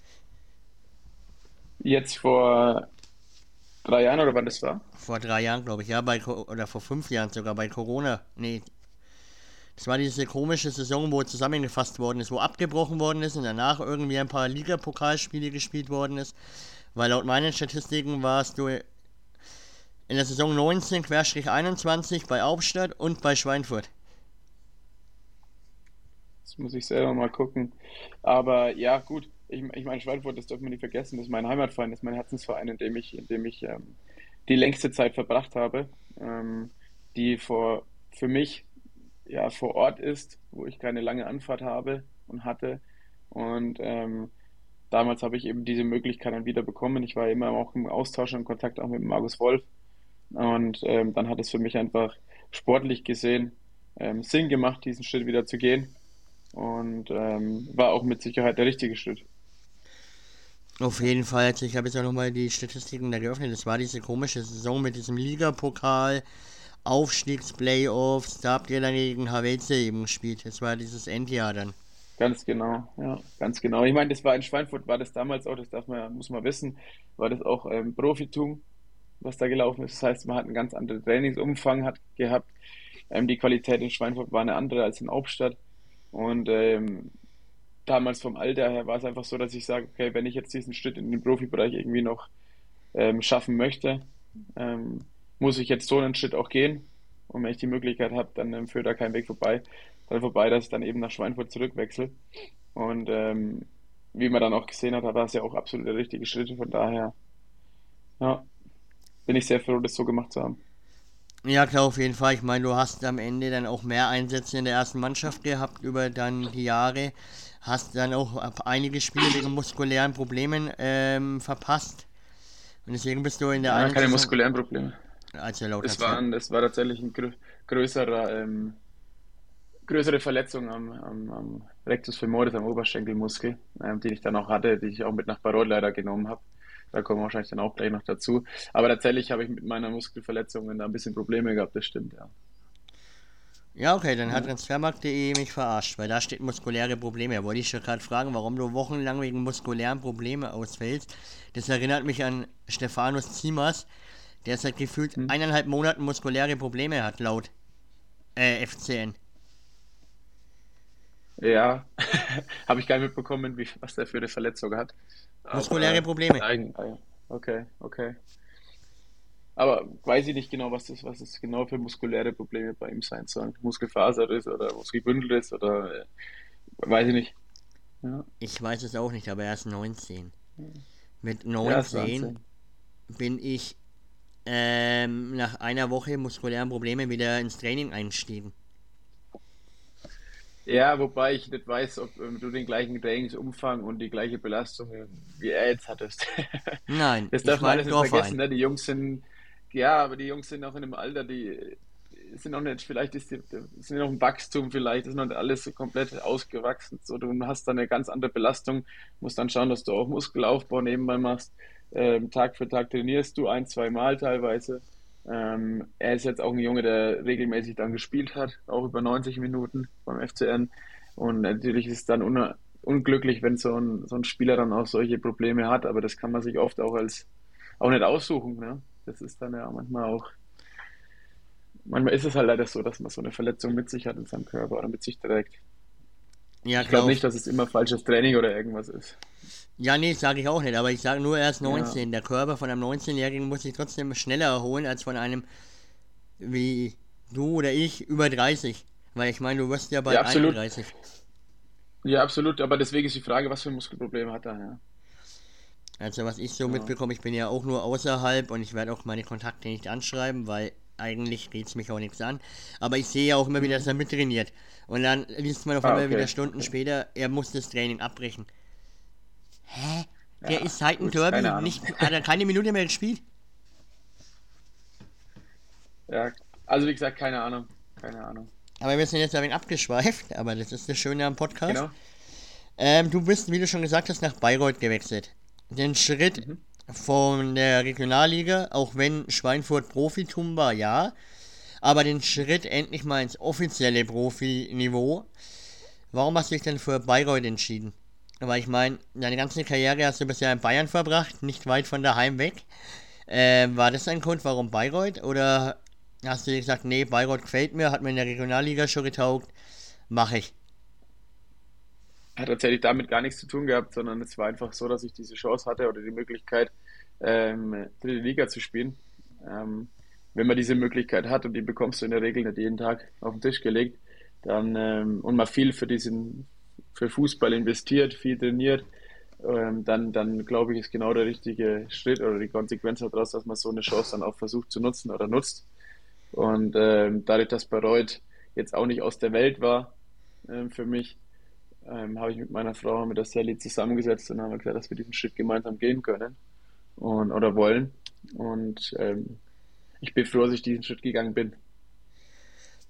Jetzt vor 3 Jahren oder wann das war? Vor 3 Jahren, glaube ich, ja, oder vor 5 Jahren sogar bei Corona. Nee, das war diese komische Saison, wo zusammengefasst worden ist, wo abgebrochen worden ist und danach irgendwie ein paar Ligapokalspiele gespielt worden ist. Weil laut meinen Statistiken warst du in der Saison 19/21 bei Hauptstadt und bei Schweinfurt. Das muss ich selber mal gucken. Aber ja, gut. Ich meine, Schweinfurt, das dürfen wir nicht vergessen, das ist mein Heimatverein, das ist mein Herzensverein, in dem ich die längste Zeit verbracht habe, die für mich ja vor Ort ist, wo ich keine lange Anfahrt habe und hatte. Und damals habe ich eben diese Möglichkeit dann wieder bekommen. Ich war immer auch im Austausch und Kontakt auch mit Markus Wolf. Und dann hat es für mich einfach sportlich gesehen Sinn gemacht, diesen Schritt wieder zu gehen. Und war auch mit Sicherheit der richtige Schritt. Auf jeden Fall, also ich habe jetzt auch nochmal die Statistiken da geöffnet. Das war diese komische Saison mit diesem Ligapokal, Aufstiegsplayoffs, da habt ihr dann gegen Havelse eben gespielt. Das war dieses Endjahr dann. Ganz genau, ja, ganz genau. Ich meine, das war in Schweinfurt, war das damals auch, das muss man wissen, war das auch Profitum, was da gelaufen ist. Das heißt, man hat einen ganz anderen Trainingsumfang gehabt. Die Qualität in Schweinfurt war eine andere als in Hauptstadt. Und damals vom Alter her war es einfach so, dass ich sage, okay, wenn ich jetzt diesen Schritt in den Profibereich irgendwie noch schaffen möchte, ähm, muss ich jetzt so einen Schritt auch gehen. Und wenn ich die Möglichkeit habe, dann führt da kein Weg vorbei, dass ich dann eben nach Schweinfurt zurückwechsel. Und wie man dann auch gesehen hat, war es ja auch absolut der richtige Schritt. Von daher, ja, bin ich sehr froh, das so gemacht zu haben. Ja, klar, auf jeden Fall. Ich meine, du hast am Ende dann auch mehr Einsätze in der ersten Mannschaft gehabt über dann die Jahre. Hast dann auch einige Spiele wegen muskulären Problemen verpasst. Und deswegen bist du in der Ja, einen keine Saison, muskulären Probleme. als er lauter Das Zeit. das war tatsächlich ein größere Verletzung am Rectus femoris, am Oberschenkelmuskel, die ich dann auch hatte, die ich auch mit nach Bayreuth leider genommen habe. Da kommen wir wahrscheinlich dann auch gleich noch dazu. Aber tatsächlich habe ich mit meiner Muskelverletzung da ein bisschen Probleme gehabt, das stimmt, ja. Ja, okay, dann hat Ja, Transfermarkt.de mich verarscht, weil da steht muskuläre Probleme. Wollte ich schon gerade fragen, warum du wochenlang wegen muskulären Problemen ausfällst. Das erinnert mich an Stefanos Tsimas, der seit gefühlt hm. 1,5 Monaten muskuläre Probleme hat, laut FCN. Ja. Habe ich gar nicht mitbekommen, was der für eine Verletzung hat. Muskuläre Aber Probleme. okay, okay. Aber weiß ich nicht genau, was das genau für muskuläre Probleme bei ihm sein sollen. Muskelfaser ist oder Muskelbündel ist oder weiß ich nicht. Ja, Ich weiß es auch nicht, aber er ist 19. Mit ja, ist 19 Wahnsinn. bin ich nach einer Woche muskulären Problemen wieder ins Training eingestiegen. Ja, wobei ich nicht weiß, ob du den gleichen Trainingsumfang und die gleiche Belastung wie er jetzt hattest. Nein, Das ich darf war man alles im nicht vergessen, Dorfverein. ne? Die Jungs sind, ja, aber die Jungs sind auch in einem Alter, die sind noch nicht, vielleicht sind noch im Wachstum, vielleicht ist noch nicht alles so komplett ausgewachsen. So, du hast dann eine ganz andere Belastung, musst dann schauen, dass du auch Muskelaufbau nebenbei machst. Tag für Tag trainierst du ein, zwei Mal teilweise. Er ist jetzt auch ein Junge, der regelmäßig dann gespielt hat, auch über 90 Minuten beim FCN. Und natürlich ist es dann unglücklich, wenn so ein Spieler dann auch solche Probleme hat, aber das kann man sich oft auch nicht aussuchen. Ne? Das ist dann ja manchmal ist es halt leider so, dass man so eine Verletzung mit sich hat in seinem Körper oder mit sich trägt. Ja, Ich klar. glaube nicht, dass es immer falsches Training oder irgendwas ist. Ja, nee, sage ich auch nicht, aber ich sage nur, er ist Ja, 19. Der Körper von einem 19-Jährigen muss sich trotzdem schneller erholen als von einem wie du oder ich über 30. Weil ich meine, du wirst ja ja, bald absolut. 31. Ja, absolut. Aber deswegen ist die Frage, was für Muskelprobleme hat er? Ja, Also was ich so ja. mitbekomme, ich bin ja auch nur außerhalb und ich werde auch meine Kontakte nicht anschreiben, weil eigentlich geht es mich auch nichts an. Aber ich sehe ja auch immer wieder, Hm. dass er mittrainiert. Und dann liest man auf Ah, einmal wieder okay, Stunden okay. später, er muss das Training abbrechen. Hä? Der Ja, ist seit dem gut, Derby keine Ahnung. nicht, hat er keine Minute mehr gespielt? Ja, also wie gesagt, keine Ahnung. Keine Ahnung. Aber wir sind jetzt ein wenig abgeschweift, aber das ist das Schöne am Podcast. Genau. Du bist, wie du schon gesagt hast, nach Bayreuth gewechselt. Den Schritt Mhm. von der Regionalliga, auch wenn Schweinfurt Profitum war, ja, aber den Schritt endlich mal ins offizielle Profiniveau. Warum hast du dich denn für Bayreuth entschieden? Weil ich meine, deine ganze Karriere hast du bisher in Bayern verbracht, nicht weit von daheim weg. War das ein Grund, warum Bayreuth? Oder hast du dir gesagt, nee, Bayreuth gefällt mir, hat mir in der Regionalliga schon getaugt, mache ich. Hat tatsächlich damit gar nichts zu tun gehabt, sondern es war einfach so, dass ich diese Chance hatte oder die Möglichkeit, dritte Liga zu spielen. Ähm, wenn man diese Möglichkeit hat und die bekommst du in der Regel nicht jeden Tag auf den Tisch gelegt, dann und man viel für Fußball investiert, viel trainiert, dann glaube ich, ist genau der richtige Schritt oder die Konsequenz daraus, dass man so eine Chance dann auch versucht zu nutzen oder nutzt. Und dadurch, dass Bayreuth jetzt auch nicht aus der Welt war für mich, habe ich mit meiner Frau, mit der Sally zusammengesetzt und haben gesagt, dass wir diesen Schritt gemeinsam gehen können oder wollen. Und ich bin froh, dass ich diesen Schritt gegangen bin.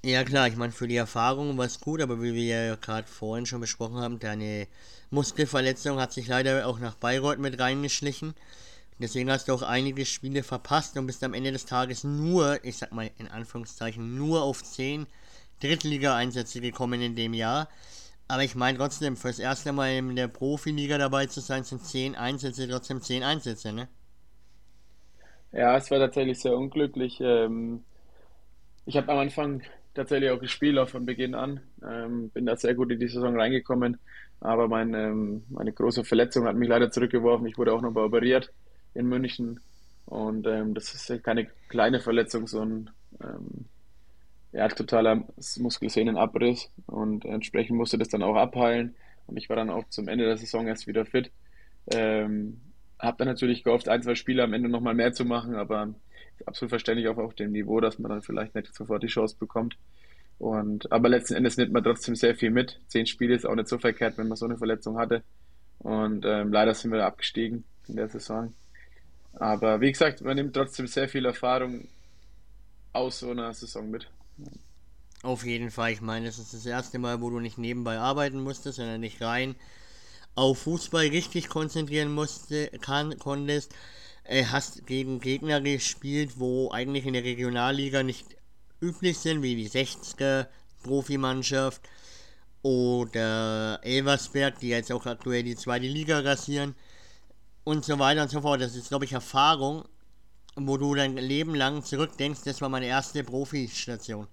Ja klar, ich meine, für die Erfahrung war es gut, aber wie wir ja gerade vorhin schon besprochen haben, deine Muskelverletzung hat sich leider auch nach Bayreuth mit reingeschlichen. Deswegen hast du auch einige Spiele verpasst und bist am Ende des Tages nur, ich sag mal in Anführungszeichen, nur auf 10 Drittliga-Einsätze gekommen in dem Jahr. Aber ich meine trotzdem, fürs erste Mal in der Profiliga dabei zu sein, sind 10 Einsätze, trotzdem 10 Einsätze, ne? Ja, es war tatsächlich sehr unglücklich. Ich habe am Anfang tatsächlich auch gespielt, auch von Beginn an. Bin da sehr gut in die Saison reingekommen. Aber meine große Verletzung hat mich leider zurückgeworfen. Ich wurde auch nochmal operiert in München. Und das ist ja keine kleine Verletzung, sondern ja, totaler Muskelsehnenabriss. Und entsprechend musste das dann auch abheilen. Und ich war dann auch zum Ende der Saison erst wieder fit. Ähm, Habe dann natürlich gehofft, ein, zwei Spiele am Ende nochmal mehr zu machen, aber ist absolut verständlich auch auf dem Niveau, dass man dann vielleicht nicht sofort die Chance bekommt. Aber letzten Endes nimmt man trotzdem sehr viel mit. 10 Spiele ist auch nicht so verkehrt, wenn man so eine Verletzung hatte. Und leider sind wir abgestiegen in der Saison. Aber wie gesagt, man nimmt trotzdem sehr viel Erfahrung aus so einer Saison mit. Auf jeden Fall, ich meine, das ist das erste Mal, wo du nicht nebenbei arbeiten musstest, sondern dich rein auf Fußball richtig konzentrieren konntest. Hast gegen Gegner gespielt, wo eigentlich in der Regionalliga nicht üblich sind, wie die 60er Profimannschaft oder Elversberg, die jetzt auch aktuell die zweite Liga rasieren und so weiter und so fort. Das ist, glaube ich, Erfahrung, wo du dein Leben lang zurückdenkst, das war meine erste Profistation.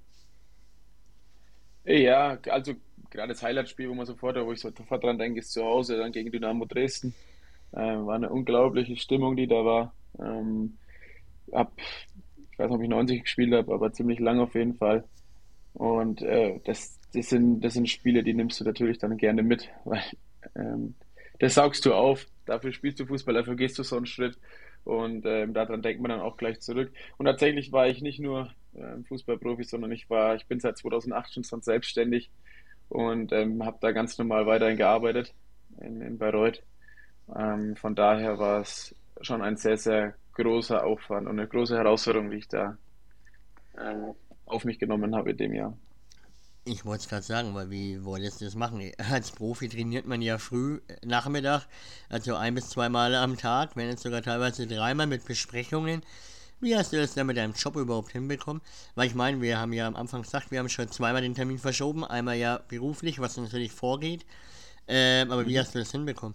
Ja, also gerade das Highlight-Spiel, wo ich sofort dran denke, ist zu Hause, dann gegen Dynamo Dresden. War eine unglaubliche Stimmung, die da war. Hab, Ich weiß nicht, ob ich 90 gespielt habe, aber ziemlich lang auf jeden Fall. Und das sind Spiele, die nimmst du natürlich dann gerne mit, weil ähm, das saugst du auf. Dafür spielst du Fußball, dafür gehst du so einen Schritt. Und daran denkt man dann auch gleich zurück. Und tatsächlich war ich nicht nur Fußballprofi, sondern ich bin seit 2008 schon selbstständig und habe da ganz normal weiterhin gearbeitet in Bayreuth. Von daher war es schon ein sehr, sehr großer Aufwand und eine große Herausforderung, die ich da auf mich genommen habe in dem Jahr. Ich wollte es gerade sagen, weil wie wolltest du das machen? Als Profi trainiert man ja früh, Nachmittag, also 1 bis 2 Mal am Tag, wenn jetzt sogar teilweise 3 Mal mit Besprechungen. Wie hast du das denn mit deinem Job überhaupt hinbekommen? Weil ich meine, wir haben ja am Anfang gesagt, wir haben schon 2 Mal den Termin verschoben, einmal ja beruflich, was natürlich vorgeht. Aber wie Mhm. hast du das hinbekommen?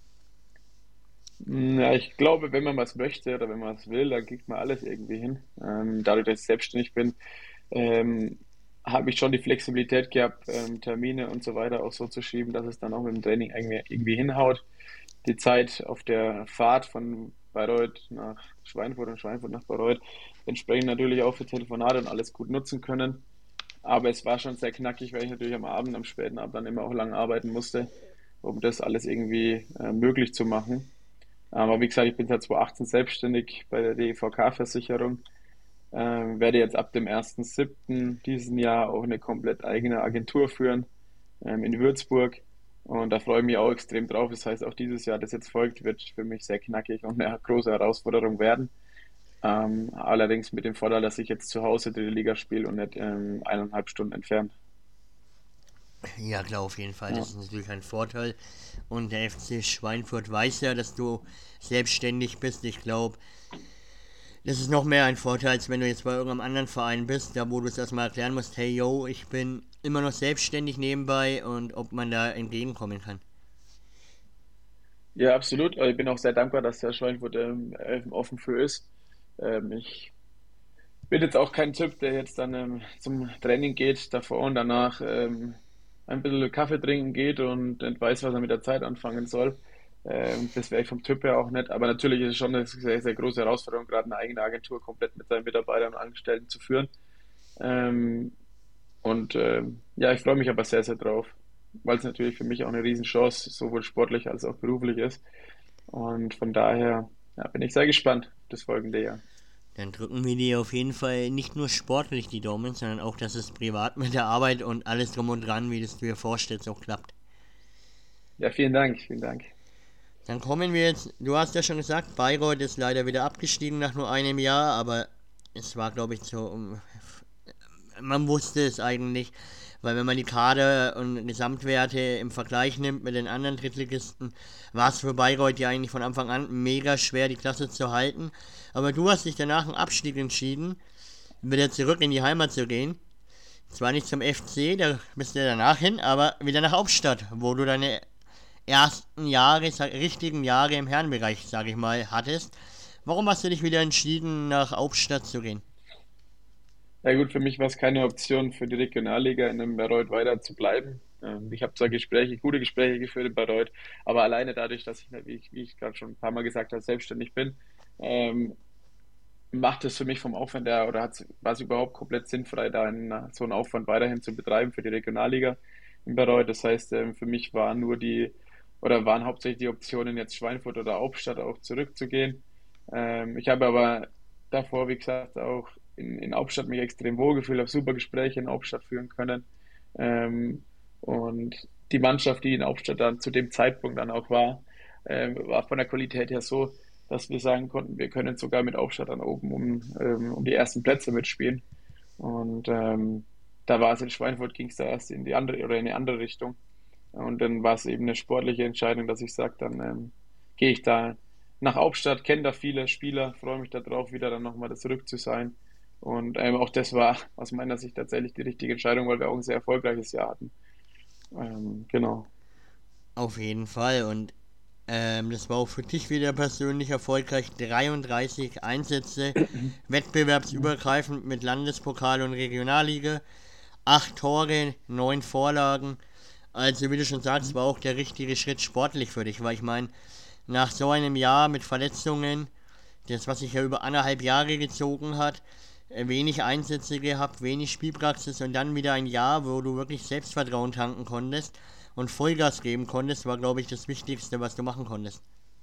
Ja, ich glaube, wenn man was möchte oder wenn man was will, dann kriegt man alles irgendwie hin. Dadurch, dass ich selbstständig bin, ähm, habe ich schon die Flexibilität gehabt, Termine und so weiter auch so zu schieben, dass es dann auch mit dem Training irgendwie hinhaut. Die Zeit auf der Fahrt von Bayreuth nach Schweinfurt und Schweinfurt nach Bayreuth entsprechend natürlich auch für Telefonate und alles gut nutzen können. Aber es war schon sehr knackig, weil ich natürlich am späten Abend dann immer auch lang arbeiten musste, um das alles irgendwie möglich zu machen. Aber wie gesagt, ich bin seit 2018 selbstständig bei der DEVK-Versicherung. Werde jetzt ab dem 1.7. diesen Jahr auch eine komplett eigene Agentur führen, in Würzburg. Und da freue ich mich auch extrem drauf. Das heißt, auch dieses Jahr, das jetzt folgt, wird für mich sehr knackig und eine große Herausforderung werden. Allerdings mit dem Vorteil, dass ich jetzt zu Hause die Liga spiele und nicht 1,5 Stunden entfernt. Ja, klar, auf jeden Fall. Ja. Das ist natürlich ein Vorteil. Und der FC Schweinfurt weiß ja, dass du selbstständig bist. Ich glaube, das ist noch mehr ein Vorteil, als wenn du jetzt bei irgendeinem anderen Verein bist, da wo du es erstmal erklären musst, hey yo, ich bin immer noch selbstständig nebenbei und ob man da entgegenkommen kann. Ja, absolut. Ich bin auch sehr dankbar, dass der Schweinfurt offen für ist. Ich bin jetzt auch kein Typ, der jetzt dann zum Training geht, davor und danach ein bisschen Kaffee trinken geht und nicht weiß, was er mit der Zeit anfangen soll. Das wäre ich vom Typ her auch nicht. Aber natürlich ist es schon eine sehr, sehr große Herausforderung, gerade eine eigene Agentur komplett mit seinen Mitarbeitern und Angestellten zu führen. Ähm, ja, ich freue mich aber sehr, sehr drauf, weil es natürlich für mich auch eine Riesenchance sowohl sportlich als auch beruflich ist. Und von daher ja, bin ich sehr gespannt auf das folgende Jahr. Dann drücken wir dir auf jeden Fall nicht nur sportlich die Daumen, sondern auch, dass es privat mit der Arbeit und alles drum und dran, wie das du dir vorstellst, auch klappt. Ja, vielen Dank, vielen Dank. Dann kommen wir jetzt, du hast ja schon gesagt, Bayreuth ist leider wieder abgestiegen nach nur einem Jahr, aber es war, glaube ich, so man wusste es eigentlich, weil wenn man die Kader- und Gesamtwerte im Vergleich nimmt mit den anderen Drittligisten, war es für Bayreuth ja eigentlich von Anfang an mega schwer, die Klasse zu halten. Aber du hast dich danach einen Abstieg entschieden, wieder zurück in die Heimat zu gehen. Zwar nicht zum FC, da bist du danach hin, aber wieder nach Hauptstadt, wo du deine ersten Jahre, richtigen Jahre im Herrenbereich, sag ich mal, hattest. Warum hast du dich wieder entschieden, nach Hauptstadt zu gehen? Ja gut, für mich war es keine Option für die Regionalliga in einem Bayreuth weiter zu bleiben. Ich habe zwar gute Gespräche geführt in Bayreuth, aber alleine dadurch, dass ich, wie ich gerade schon ein paar Mal gesagt habe, selbstständig bin, ähm, macht es für mich vom Aufwand her oder war es überhaupt komplett sinnfrei, da so einen Aufwand weiterhin zu betreiben für die Regionalliga in Bayreuth. Das heißt, für mich waren hauptsächlich die Optionen jetzt Schweinfurt oder Hauptstadt auch zurückzugehen. Ich habe aber davor, wie gesagt, auch in Hauptstadt mich extrem wohlgefühlt, habe super Gespräche in Hauptstadt führen können. Ähm, und die Mannschaft, die in Hauptstadt dann zu dem Zeitpunkt dann auch war von der Qualität her so, dass wir sagen konnten, wir können sogar mit Hauptstadt dann oben um die ersten Plätze mitspielen. Und da war es in Schweinfurt, ging es da erst in die andere oder in eine andere Richtung. Und dann war es eben eine sportliche Entscheidung, dass ich sage, dann gehe ich da nach Hauptstadt, kenne da viele Spieler, freue mich darauf, wieder dann nochmal zurück zu sein. Und auch das war aus meiner Sicht tatsächlich die richtige Entscheidung, weil wir auch ein sehr erfolgreiches Jahr hatten. Genau. Auf jeden Fall. Und das war auch für dich wieder persönlich erfolgreich. 33 Einsätze, wettbewerbsübergreifend mit Landespokal und Regionalliga. 8 Tore, 9 Vorlagen. Also wie du schon sagst, war auch der richtige Schritt sportlich für dich. Weil ich meine, nach so einem Jahr mit Verletzungen, das was sich ja über 1,5 Jahre gezogen hat, wenig Einsätze gehabt, wenig Spielpraxis und dann wieder ein Jahr, wo du wirklich Selbstvertrauen tanken konntest und Vollgas geben konntest, war, glaube ich, das Wichtigste, was du machen konntest.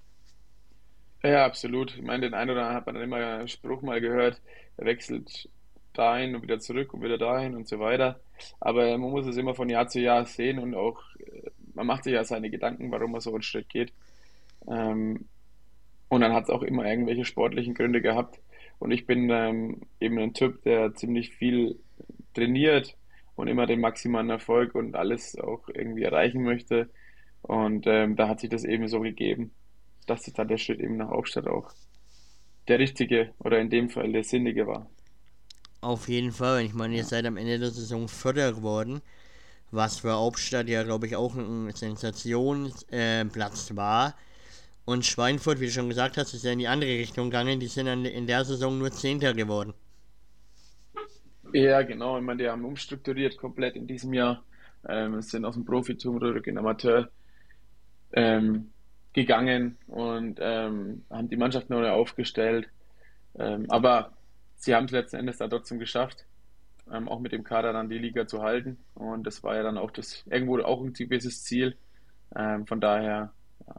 Ja, absolut. Ich meine, den einen oder anderen hat man dann immer einen Spruch mal gehört, er wechselt dahin und wieder zurück und wieder dahin und so weiter. Aber man muss es immer von Jahr zu Jahr sehen und auch, man macht sich ja seine Gedanken, warum man so einen Schritt geht. Ähm, und dann hat es auch immer irgendwelche sportlichen Gründe gehabt. Und ich bin eben ein Typ, der ziemlich viel trainiert und immer den maximalen Erfolg und alles auch irgendwie erreichen möchte. Und da hat sich das eben so gegeben, dass dann der Schritt eben nach Hauptstadt auch der richtige oder in dem Fall der sinnige war. Auf jeden Fall. Ich meine, ihr Ja. seid am Ende der Saison Vierter geworden, was für Hauptstadt ja, glaube ich, auch ein Sensationsplatz war. Und Schweinfurt, wie du schon gesagt hast, ist ja in die andere Richtung gegangen. Die sind dann in der Saison nur Zehnter geworden. Ja, genau. Ich meine, die haben umstrukturiert komplett in diesem Jahr. Sind aus dem Profitum rüber in Amateur ähm, gegangen und haben die Mannschaft neu aufgestellt. Aber sie haben es letzten Endes da trotzdem geschafft, auch mit dem Kader dann die Liga zu halten. Und das war ja dann auch das irgendwo auch ein gewisses Ziel. Von daher, ja,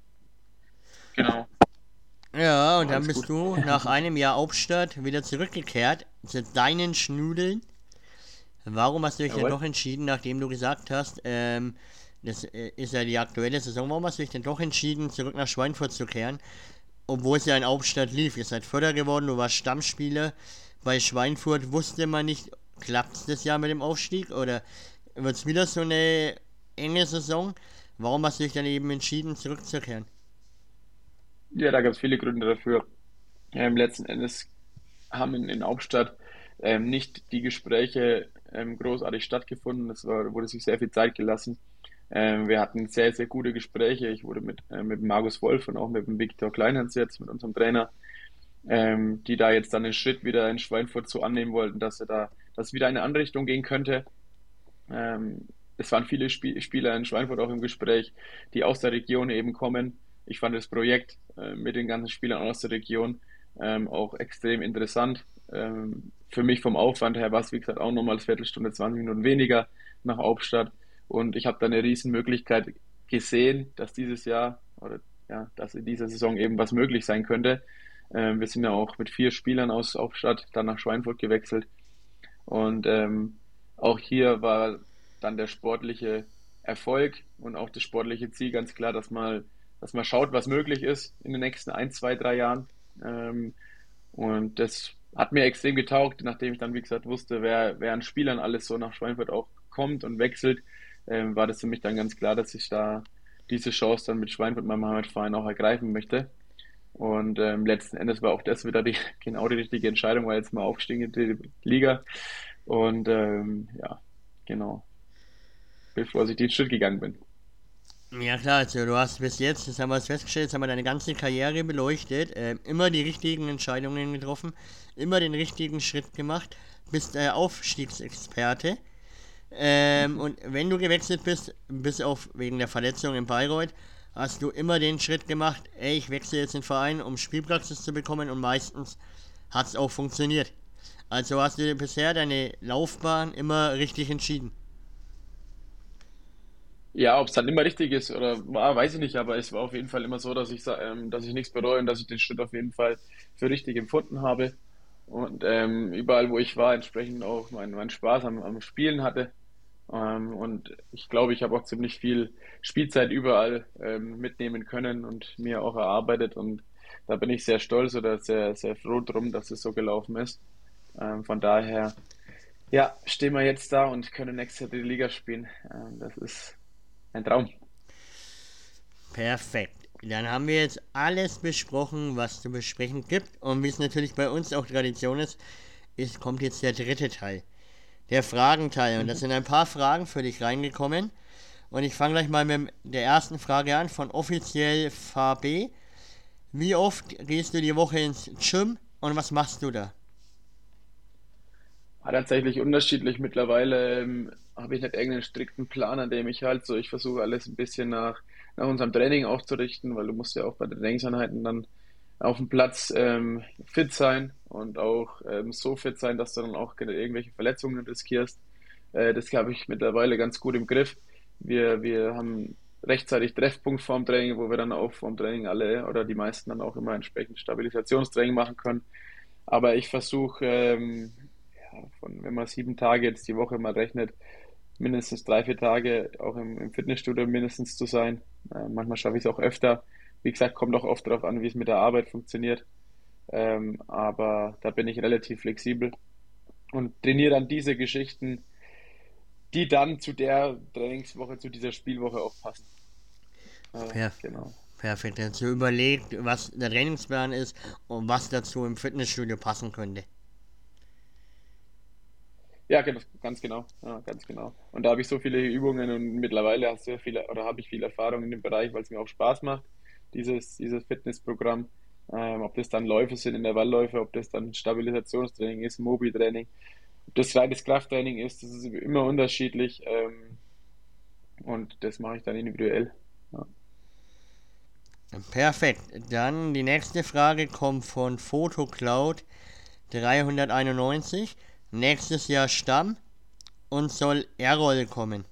genau, Ja, und war dann alles bist gut. du nach einem Jahr Hauptstadt wieder zurückgekehrt zu deinen Schnudeln. Warum hast du dich denn Jawohl. doch entschieden, nachdem du gesagt hast, das ist ja die aktuelle Saison, warum hast du dich denn doch entschieden, zurück nach Schweinfurt zu kehren, obwohl es ja in Hauptstadt lief? Ihr seid Förder geworden, du warst Stammspieler. Bei Schweinfurt wusste man nicht, klappt es das Jahr mit dem Aufstieg oder wird es wieder so eine enge Saison? Warum hast du dich dann eben entschieden, zurückzukehren? Ja, da gab es viele Gründe dafür. Letzten Endes haben in Hauptstadt nicht die Gespräche großartig stattgefunden. Wurde sich sehr viel Zeit gelassen. Wir hatten sehr, sehr gute Gespräche. Ich wurde mit Markus Wolf und auch mit dem Viktor Kleinhans jetzt, mit unserem Trainer, die da jetzt dann den Schritt wieder in Schweinfurt so annehmen wollten, dass es wieder in eine andere Richtung gehen könnte. Es waren viele Spieler in Schweinfurt auch im Gespräch, die aus der Region eben kommen. Ich fand das Projekt mit den ganzen Spielern aus der Region auch extrem interessant. Für mich vom Aufwand her war es, wie gesagt, auch nochmal eine Viertelstunde, 20 Minuten weniger nach Hauptstadt. Und ich habe da eine riesen Möglichkeit gesehen, dass dieses Jahr oder ja, dass in dieser Saison eben was möglich sein könnte. Wir sind ja auch mit 4 Spielern aus Hauptstadt dann nach Schweinfurt gewechselt. Und auch hier war dann der sportliche Erfolg und auch das sportliche Ziel ganz klar, dass man schaut, was möglich ist in den nächsten 1, 2, 3 Jahren. Ähm, und das hat mir extrem getaugt, nachdem ich dann, wie gesagt, wusste, wer an Spielern alles so nach Schweinfurt auch kommt und wechselt, war das für mich dann ganz klar, dass ich da diese Chance dann mit Schweinfurt, meinem Heimatverein, auch ergreifen möchte. Und letzten Endes war auch das wieder genau die richtige Entscheidung, weil jetzt mal aufgestiegen in die Liga. Und ja, genau, bevor ich den Schritt gegangen bin. Ja klar, also du hast bis jetzt, das haben wir jetzt festgestellt, jetzt haben wir deine ganze Karriere beleuchtet, immer die richtigen Entscheidungen getroffen, immer den richtigen Schritt gemacht, bist Aufstiegsexperte. Und wenn du gewechselt bist, bis auf wegen der Verletzung in Bayreuth, hast du immer den Schritt gemacht, ey, ich wechsle jetzt den Verein, um Spielpraxis zu bekommen, und meistens hat es auch funktioniert. Also hast du bisher deine Laufbahn immer richtig entschieden. Ja, ob es dann immer richtig ist oder war, weiß ich nicht, aber es war auf jeden Fall immer so, dass ich nichts bereue und dass ich den Schritt auf jeden Fall für richtig empfunden habe und überall, wo ich war, entsprechend auch meinen Spaß am Spielen hatte. Und ich glaube, ich habe auch ziemlich viel Spielzeit überall mitnehmen können und mir auch erarbeitet. Und da bin ich sehr stolz oder sehr, sehr froh drum, dass es so gelaufen ist. Von daher, ja, stehen wir jetzt da und können nächstes Jahr die Liga spielen. Das ist ein Traum. Perfekt. Dann haben wir jetzt alles besprochen, was zu besprechen gibt. Und wie es natürlich bei uns auch Tradition ist, kommt jetzt der dritte Teil. Der Fragenteil. Und das Mhm. sind ein paar Fragen für dich reingekommen. Und ich fange gleich mal mit der ersten Frage an von offiziell VB. Wie oft gehst du die Woche ins Gym und was machst du da? Tatsächlich unterschiedlich. Mittlerweile habe ich nicht irgendeinen strikten Plan, an dem ich halt so, ich versuche alles ein bisschen nach unserem Training auszurichten, weil du musst ja auch bei den Trainingseinheiten dann auf dem Platz fit sein und auch so fit sein, dass du dann auch keine irgendwelche Verletzungen riskierst. Das habe ich mittlerweile ganz gut im Griff. Wir haben rechtzeitig Treffpunkt vorm Training, wo wir dann auch vorm Training alle oder die meisten dann auch immer entsprechend Stabilisationstraining machen können. Aber ich versuche, wenn man 7 Tage jetzt die Woche mal rechnet, mindestens 3, 4 Tage auch im Fitnessstudio mindestens zu sein. Manchmal schaffe ich es auch öfter. Wie gesagt, kommt auch oft darauf an, wie es mit der Arbeit funktioniert. Aber da bin ich relativ flexibel und trainiere dann diese Geschichten, die dann zu der Trainingswoche, zu dieser Spielwoche auch passen. Per Genau. Perfekt. Dazu überlegt, was der Trainingsplan ist und was dazu im Fitnessstudio passen könnte. Ja, ganz genau. Ja, ganz genau. Und da habe ich so viele Übungen und mittlerweile hast du ja viele oder habe ich viel Erfahrung in dem Bereich, weil es mir auch Spaß macht, dieses Fitnessprogramm. Ob das dann Läufe sind in der Wallläufe, ob das dann Stabilisationstraining ist, Mobi-Training, ob das reines Krafttraining ist, das ist immer unterschiedlich. Und das mache ich dann individuell. Ja. Perfekt. Dann die nächste Frage kommt von Photocloud 391. Nächstes Jahr Stamm und soll Errol kommen.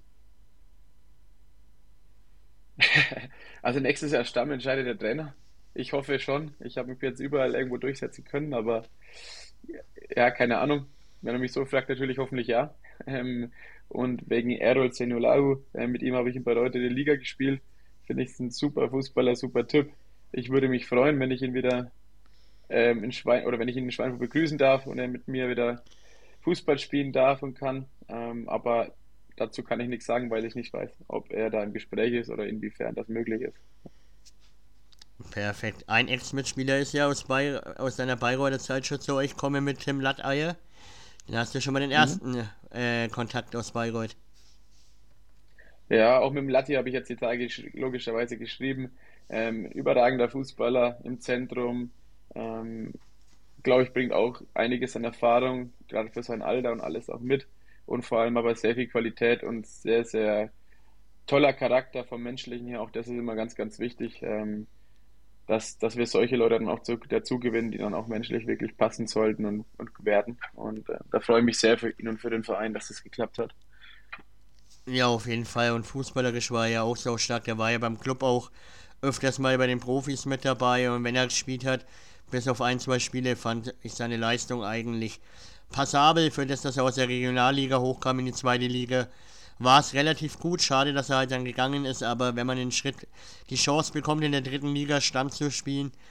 Also nächstes Jahr Stamm entscheidet der Trainer. Ich hoffe schon. Ich habe mich jetzt überall irgendwo durchsetzen können, aber ja, keine Ahnung. Wenn er mich so fragt, natürlich hoffentlich ja. Und wegen Errol Zeniolahu, mit ihm habe ich in Bayreuth in der Liga gespielt. Finde ich ein super Fußballer, super Typ. Ich würde mich freuen, wenn ich ihn wieder oder wenn ich ihn in Schweinfurt begrüßen darf und er mit mir wieder Fußball spielen darf und kann. Aber dazu kann ich nichts sagen, weil ich nicht weiß, ob er da im Gespräch ist oder inwiefern das möglich ist. Perfekt. Ein Ex-Mitspieler ist ja aus deiner Bayreuther Zeit schon zu euch komme mit Tim Latteier. Dann hast du schon mal den Mhm. ersten Kontakt aus Bayreuth. Ja, auch mit dem Latti habe ich jetzt die Tage logischerweise geschrieben. Überragender Fußballer im Zentrum. Ähm, Glaube ich, bringt auch einiges an Erfahrung, gerade für sein Alter und alles auch mit. Und vor allem aber sehr viel Qualität und sehr, sehr toller Charakter vom Menschlichen her. Auch das ist immer ganz, ganz wichtig, dass wir solche Leute dann auch dazu gewinnen, die dann auch menschlich wirklich passen sollten und werden. Und da freue ich mich sehr für ihn und für den Verein, dass das geklappt hat. Ja, auf jeden Fall. Und fußballerisch war er ja auch so stark. Der war ja beim Club auch öfters mal bei den Profis mit dabei. Und wenn er gespielt hat, bis auf ein, zwei Spiele, fand ich seine Leistung eigentlich passabel. Für das, dass er aus der Regionalliga hochkam in die zweite Liga, war es relativ gut. Schade, dass er halt dann gegangen ist. Aber wenn man die Chance bekommt, in der dritten Liga Stamm zu spielen,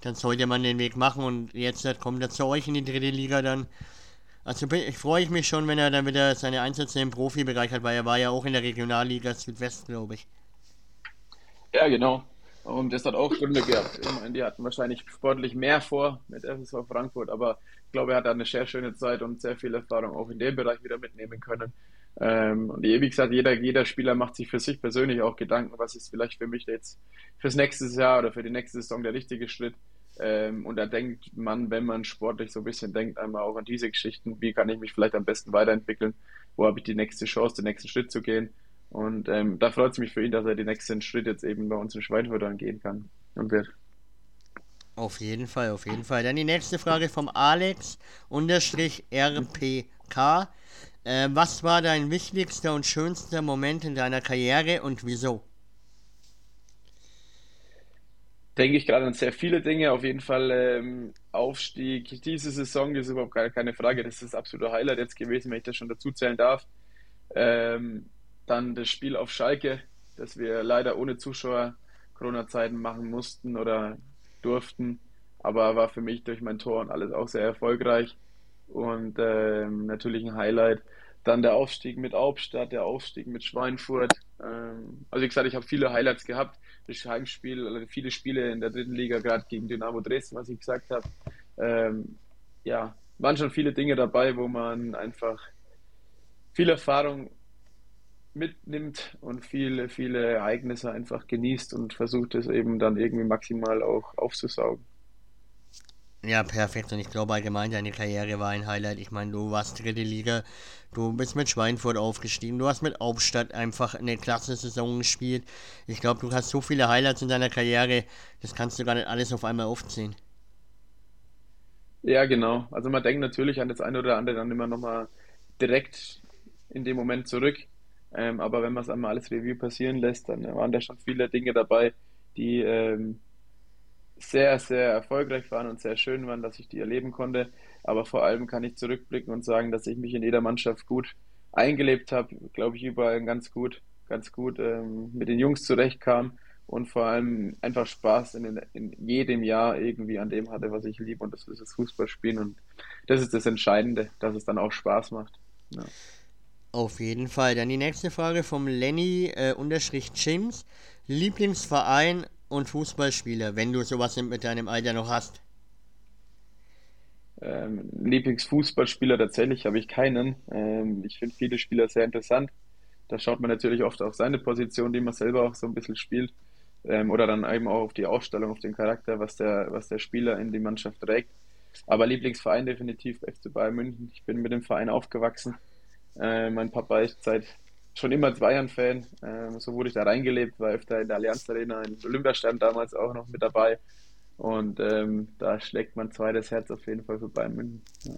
dann sollte man den Weg machen und jetzt kommt er zu euch in die dritte Liga dann. Also ich freue mich schon, wenn er dann wieder seine Einsätze im Profibereich hat, weil er war ja auch in der Regionalliga Südwest, glaube ich. Ja, genau. Und das hat auch Gründe gehabt. Ich meine, die hatten wahrscheinlich sportlich mehr vor mit FSV Frankfurt, aber ich glaube, er hat da eine sehr schöne Zeit und sehr viel Erfahrung auch in dem Bereich wieder mitnehmen können. Und wie gesagt, jeder Spieler macht sich für sich persönlich auch Gedanken, was ist vielleicht für mich jetzt fürs nächste Jahr oder für die nächste Saison der richtige Schritt. Und da denkt man, wenn man sportlich so ein bisschen denkt, einmal auch an diese Geschichten, wie kann ich mich vielleicht am besten weiterentwickeln, wo habe ich die nächste Chance, den nächsten Schritt zu gehen. Und da freut es mich für ihn, dass er den nächsten Schritt jetzt eben bei uns in Schweinfurt angehen kann und wird. Auf jeden Fall, auf jeden Fall. Dann die nächste Frage vom Alex_RPK. Was war dein wichtigster und schönster Moment in deiner Karriere und wieso? Denke ich gerade an sehr viele Dinge. Auf jeden Fall Aufstieg. Diese Saison ist überhaupt keine Frage. Das ist das absolute Highlight jetzt gewesen, wenn ich das schon dazu zählen darf. Ähm, Dann das Spiel auf Schalke, das wir leider ohne Zuschauer Corona-Zeiten machen mussten oder durften. Aber war für mich durch mein Tor und alles auch sehr erfolgreich. Und natürlich ein Highlight. Dann der Aufstieg mit Albstadt, der Aufstieg mit Schweinfurt. Also wie gesagt, ich habe viele Highlights gehabt. Das Heimspiel, also viele Spiele in der dritten Liga, gerade gegen Dynamo Dresden, was ich gesagt habe. Ja, waren schon viele Dinge dabei, wo man einfach viel Erfahrung mitnimmt und viele Ereignisse einfach genießt und versucht es eben dann irgendwie maximal auch aufzusaugen. Ja, perfekt. Und ich glaube allgemein, deine Karriere war ein Highlight. Ich meine, du warst dritte Liga, du bist mit Schweinfurt aufgestiegen, du hast mit Albstadt einfach eine klasse Saison gespielt. Ich glaube, du hast so viele Highlights in deiner Karriere, das kannst du gar nicht alles auf einmal aufzählen. Ja, genau. Also man denkt natürlich an das eine oder andere dann immer nochmal direkt in dem Moment zurück. Aber wenn man es einmal alles Revue passieren lässt, dann waren da schon viele Dinge dabei, die sehr, sehr erfolgreich waren und sehr schön waren, dass ich die erleben konnte. Aber vor allem kann ich zurückblicken und sagen, dass ich mich in jeder Mannschaft gut eingelebt habe, glaube ich, überall ganz gut mit den Jungs zurechtkam und vor allem einfach Spaß in jedem Jahr irgendwie an dem hatte, was ich liebe, und das ist das Fußballspielen, und das ist das Entscheidende, dass es dann auch Spaß macht. Ja. Auf jeden Fall. Dann die nächste Frage vom Lenny_James. Lieblingsverein und Fußballspieler, wenn du sowas mit deinem Alter noch hast. Lieblingsfußballspieler tatsächlich habe ich keinen. Ich finde viele Spieler sehr interessant. Da schaut man natürlich oft auf seine Position, die man selber auch so ein bisschen spielt. Oder dann eben auch auf die Ausstellung, auf den Charakter, was der Spieler in die Mannschaft trägt. Aber Lieblingsverein definitiv FC Bayern München. Ich bin mit dem Verein aufgewachsen. Mein Papa ist seit schon immer Bayern-Fan. So wurde ich da reingelebt, war öfter in der Allianz Arena, in Olympiastadion damals auch noch mit dabei. Und da schlägt mein zweites Herz auf jeden Fall für Bayern München. Ja.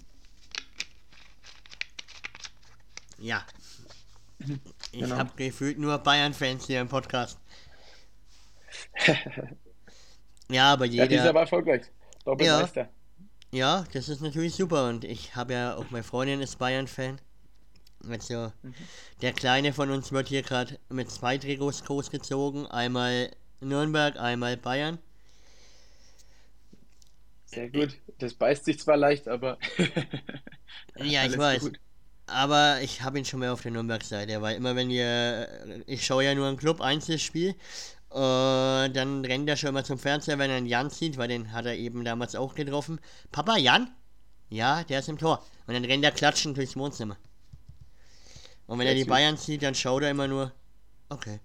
Ja, ich Genau. habe gefühlt nur Bayern-Fans hier im Podcast. Ja, aber Ja, dieser jeder, war erfolgreich. ja, Doppelmeister. ja, das ist natürlich super und ich habe ja auch meine Freundin ist Bayern-Fan. Also, Mhm. der Kleine von uns wird hier gerade mit zwei Trikots großgezogen. Einmal Nürnberg, einmal Bayern. Sehr gut. Das beißt sich zwar leicht, aber Ja, ich alles weiß. gut. Aber ich habe ihn schon mehr auf der Nürnberg-Seite, weil immer wenn ich schaue ja nur ein Club-Einzelspiel, dann rennt er schon immer zum Fernseher, wenn er einen Jan sieht, weil den hat er eben damals auch getroffen. Papa, Jan? Ja, der ist im Tor. Und dann rennt er klatschend durchs Wohnzimmer. Und wenn er Sehr die süß. Bayern sieht, dann schaut er immer nur, okay.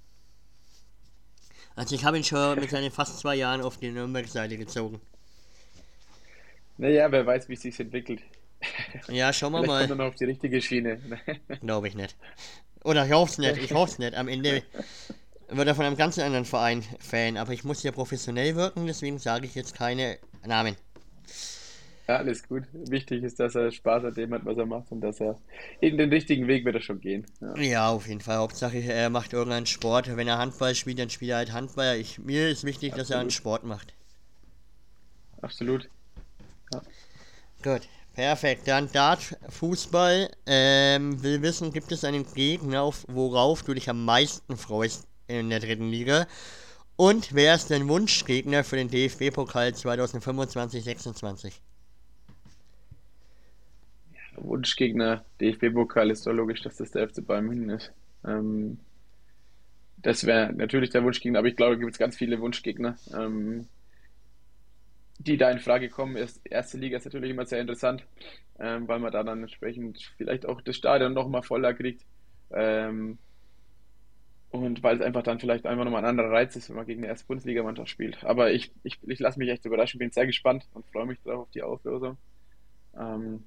Also ich habe ihn schon mit seinen fast 2 Jahren auf die Nürnberg-Seite gezogen. Naja, wer weiß, wie es sich entwickelt. Ja, schauen wir Vielleicht kommt mal. er noch auf die richtige Schiene. Glaube ich nicht. Oder ich hoffe es nicht, ich hoffe es nicht. Am Ende wird er von einem ganz anderen Verein Fan, aber ich muss ja professionell wirken, deswegen sage ich jetzt keine Namen. Ja, alles gut. Wichtig ist, dass er Spaß an dem hat, was er macht, und dass er in den richtigen Weg wird er schon gehen. Ja, Ja, auf jeden Fall. Hauptsache, er macht irgendeinen Sport. Wenn er Handball spielt, dann spielt er halt Handball. Mir ist wichtig, dass er einen absolut. Sport macht. Absolut. Ja. Gut, perfekt. Dann Dart, Fußball. Will wissen, gibt es einen Gegner, worauf du dich am meisten freust in der dritten Liga? Und wer ist dein Wunschgegner für den DFB-Pokal 2025-26? Wunschgegner, DFB-Pokal ist doch logisch, dass das der FC Bayern München ist. Das wäre natürlich der Wunschgegner, aber ich glaube, da gibt es ganz viele Wunschgegner, die da in Frage kommen. Erste Liga ist natürlich immer sehr interessant, weil man da dann entsprechend vielleicht auch das Stadion nochmal voller kriegt. Ähm, und weil es einfach dann vielleicht einfach nochmal ein anderer Reiz ist, wenn man gegen eine erste Bundesligamannschaft spielt. Aber ich lasse mich echt überraschen, bin sehr gespannt und freue mich drauf auf die Auflösung. Ähm,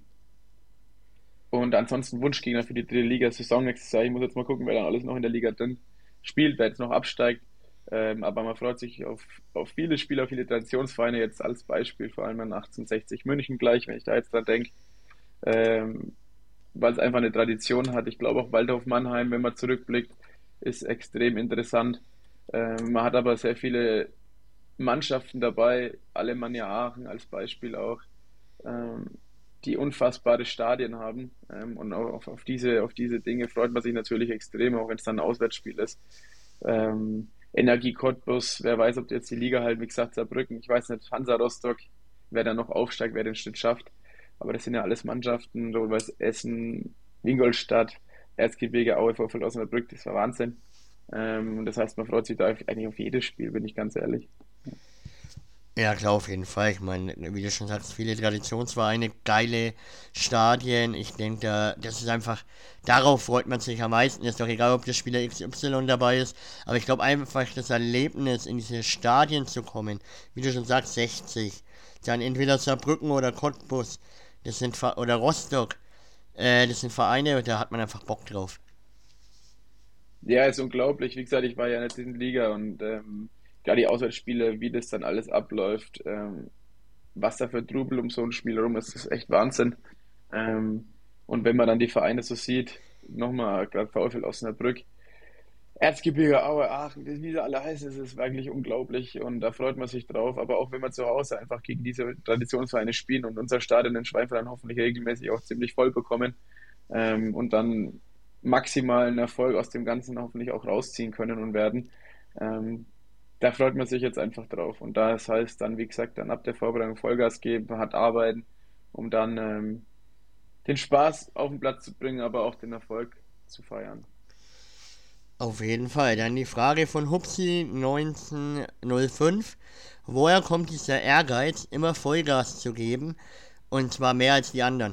und ansonsten Wunschgegner für die dritte Liga Saison nächstes Jahr. Ich muss jetzt mal gucken, wer dann alles noch in der Liga drin spielt, wer jetzt noch absteigt. Aber man freut sich auf viele Spieler, viele Traditionsvereine, jetzt als Beispiel, vor allem an 1860 München gleich, wenn ich da jetzt dran denke, ähm, weil es einfach eine Tradition hat. Ich glaube auch Waldhof Mannheim, wenn man zurückblickt, ist extrem interessant. Man hat aber sehr viele Mannschaften dabei, Alemannia Aachen als Beispiel auch, ähm, die unfassbare Stadien haben. Und auch auf diese Dinge freut man sich natürlich extrem, auch wenn es dann ein Auswärtsspiel ist. Energie Cottbus, wer weiß, ob jetzt die Liga halt, wie gesagt, Saarbrücken, ich weiß nicht, Hansa Rostock, wer da noch aufsteigt, wer den Schnitt schafft. Aber das sind ja alles Mannschaften, so was Essen, Ingolstadt, Erzgebirge, Aue, VfL Osnabrück, das war Wahnsinn. Und das heißt, man freut sich da eigentlich auf jedes Spiel, bin ich ganz ehrlich. Ja, klar, auf jeden Fall. Ich meine, wie du schon sagst, viele Traditionsvereine, geile Stadien. Ich denke, das ist einfach, darauf freut man sich am meisten. Ist doch egal, ob der Spieler XY dabei ist. Aber ich glaube einfach, das Erlebnis, in diese Stadien zu kommen, wie du schon sagst, 60, dann entweder Saarbrücken oder Cottbus, oder Rostock, das sind Vereine, da hat man einfach Bock drauf. Ja, ist unglaublich. Wie gesagt, ich war ja in der dritten Liga und ja, die Auswärtsspiele, wie das dann alles abläuft, was da für Trubel um so ein Spiel herum ist, ist echt Wahnsinn. Ähm, und wenn man dann die Vereine so sieht, nochmal gerade VfL Osnabrück, Erzgebirge, Aue, Aachen, wie sie alle heißen, es ist wirklich unglaublich und da freut man sich drauf. Aber auch wenn wir zu Hause einfach gegen diese Traditionsvereine spielen und unser Stadion in Schweinfurt dann hoffentlich regelmäßig auch ziemlich voll bekommen und dann maximalen Erfolg aus dem Ganzen hoffentlich auch rausziehen können und werden, ähm, da freut man sich jetzt einfach drauf. Und das heißt dann, wie gesagt, dann ab der Vorbereitung Vollgas geben, hart arbeiten, um dann den Spaß auf den Platz zu bringen, aber auch den Erfolg zu feiern. Auf jeden Fall. Dann die Frage von Hupsi 1905. Woher kommt dieser Ehrgeiz, immer Vollgas zu geben? Und zwar mehr als die anderen.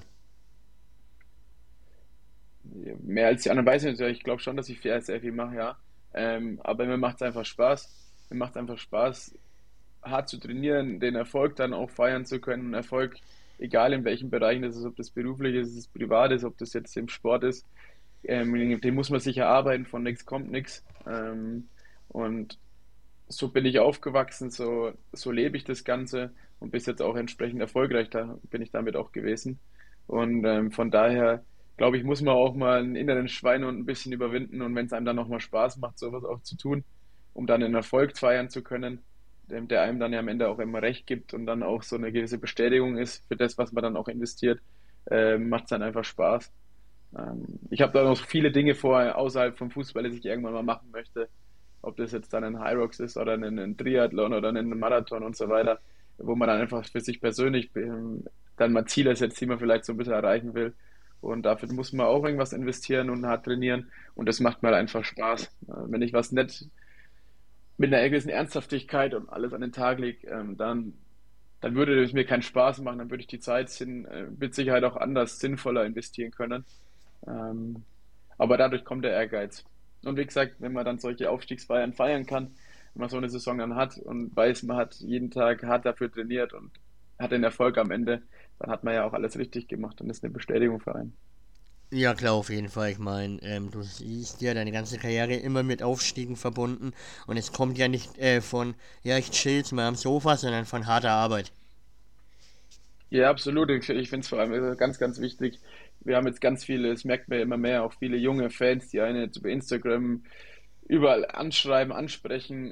Mehr als die anderen weiß ich nicht. Ich glaube schon, dass ich sehr viel mache, ja. Aber mir macht es einfach Spaß. Mir macht es einfach Spaß, hart zu trainieren, den Erfolg dann auch feiern zu können. Erfolg, egal in welchen Bereichen das ist, ob das beruflich ist, ob das privat ist, ob das jetzt im Sport ist. Den muss man sich erarbeiten, von nichts kommt nichts. Und so bin ich aufgewachsen, so lebe ich das Ganze und bis jetzt auch entsprechend erfolgreich da bin ich damit auch gewesen. Und von daher glaube ich, muss man auch mal einen inneren Schweinehund ein bisschen überwinden und wenn es einem dann nochmal Spaß macht, sowas auch zu tun, um dann einen Erfolg feiern zu können, der einem dann ja am Ende auch immer recht gibt und dann auch so eine gewisse Bestätigung ist für das, was man dann auch investiert, macht es dann einfach Spaß. Ich habe da noch viele Dinge vor, außerhalb vom Fußball, die ich irgendwann mal machen möchte. Ob das jetzt dann ein Hyrox ist oder ein Triathlon oder ein Marathon und so weiter, wo man dann einfach für sich persönlich dann mal Ziele setzt, die man vielleicht so ein bisschen erreichen will. Und dafür muss man auch irgendwas investieren und hart trainieren. Und das macht mir halt einfach Spaß. Wenn ich was nicht mit einer gewissen Ernsthaftigkeit und alles an den Tag lege, dann würde es mir keinen Spaß machen, dann würde ich die Zeit mit Sicherheit auch anders, sinnvoller investieren können. Ähm, aber dadurch kommt der Ehrgeiz. Und wie gesagt, wenn man dann solche Aufstiegsfeiern feiern kann, wenn man so eine Saison dann hat und weiß, man hat jeden Tag hart dafür trainiert und hat den Erfolg am Ende, dann hat man ja auch alles richtig gemacht und ist eine Bestätigung für einen. Ja, klar, auf jeden Fall. Ich meine, du siehst ja deine ganze Karriere immer mit Aufstiegen verbunden und es kommt ja nicht ja, ich chill's mal am Sofa, sondern von harter Arbeit. Ja, absolut. Ich finde es vor allem ganz, ganz wichtig. Wir haben jetzt ganz viele, es merkt man ja immer mehr, auch viele junge Fans, die einen jetzt über Instagram überall anschreiben, ansprechen,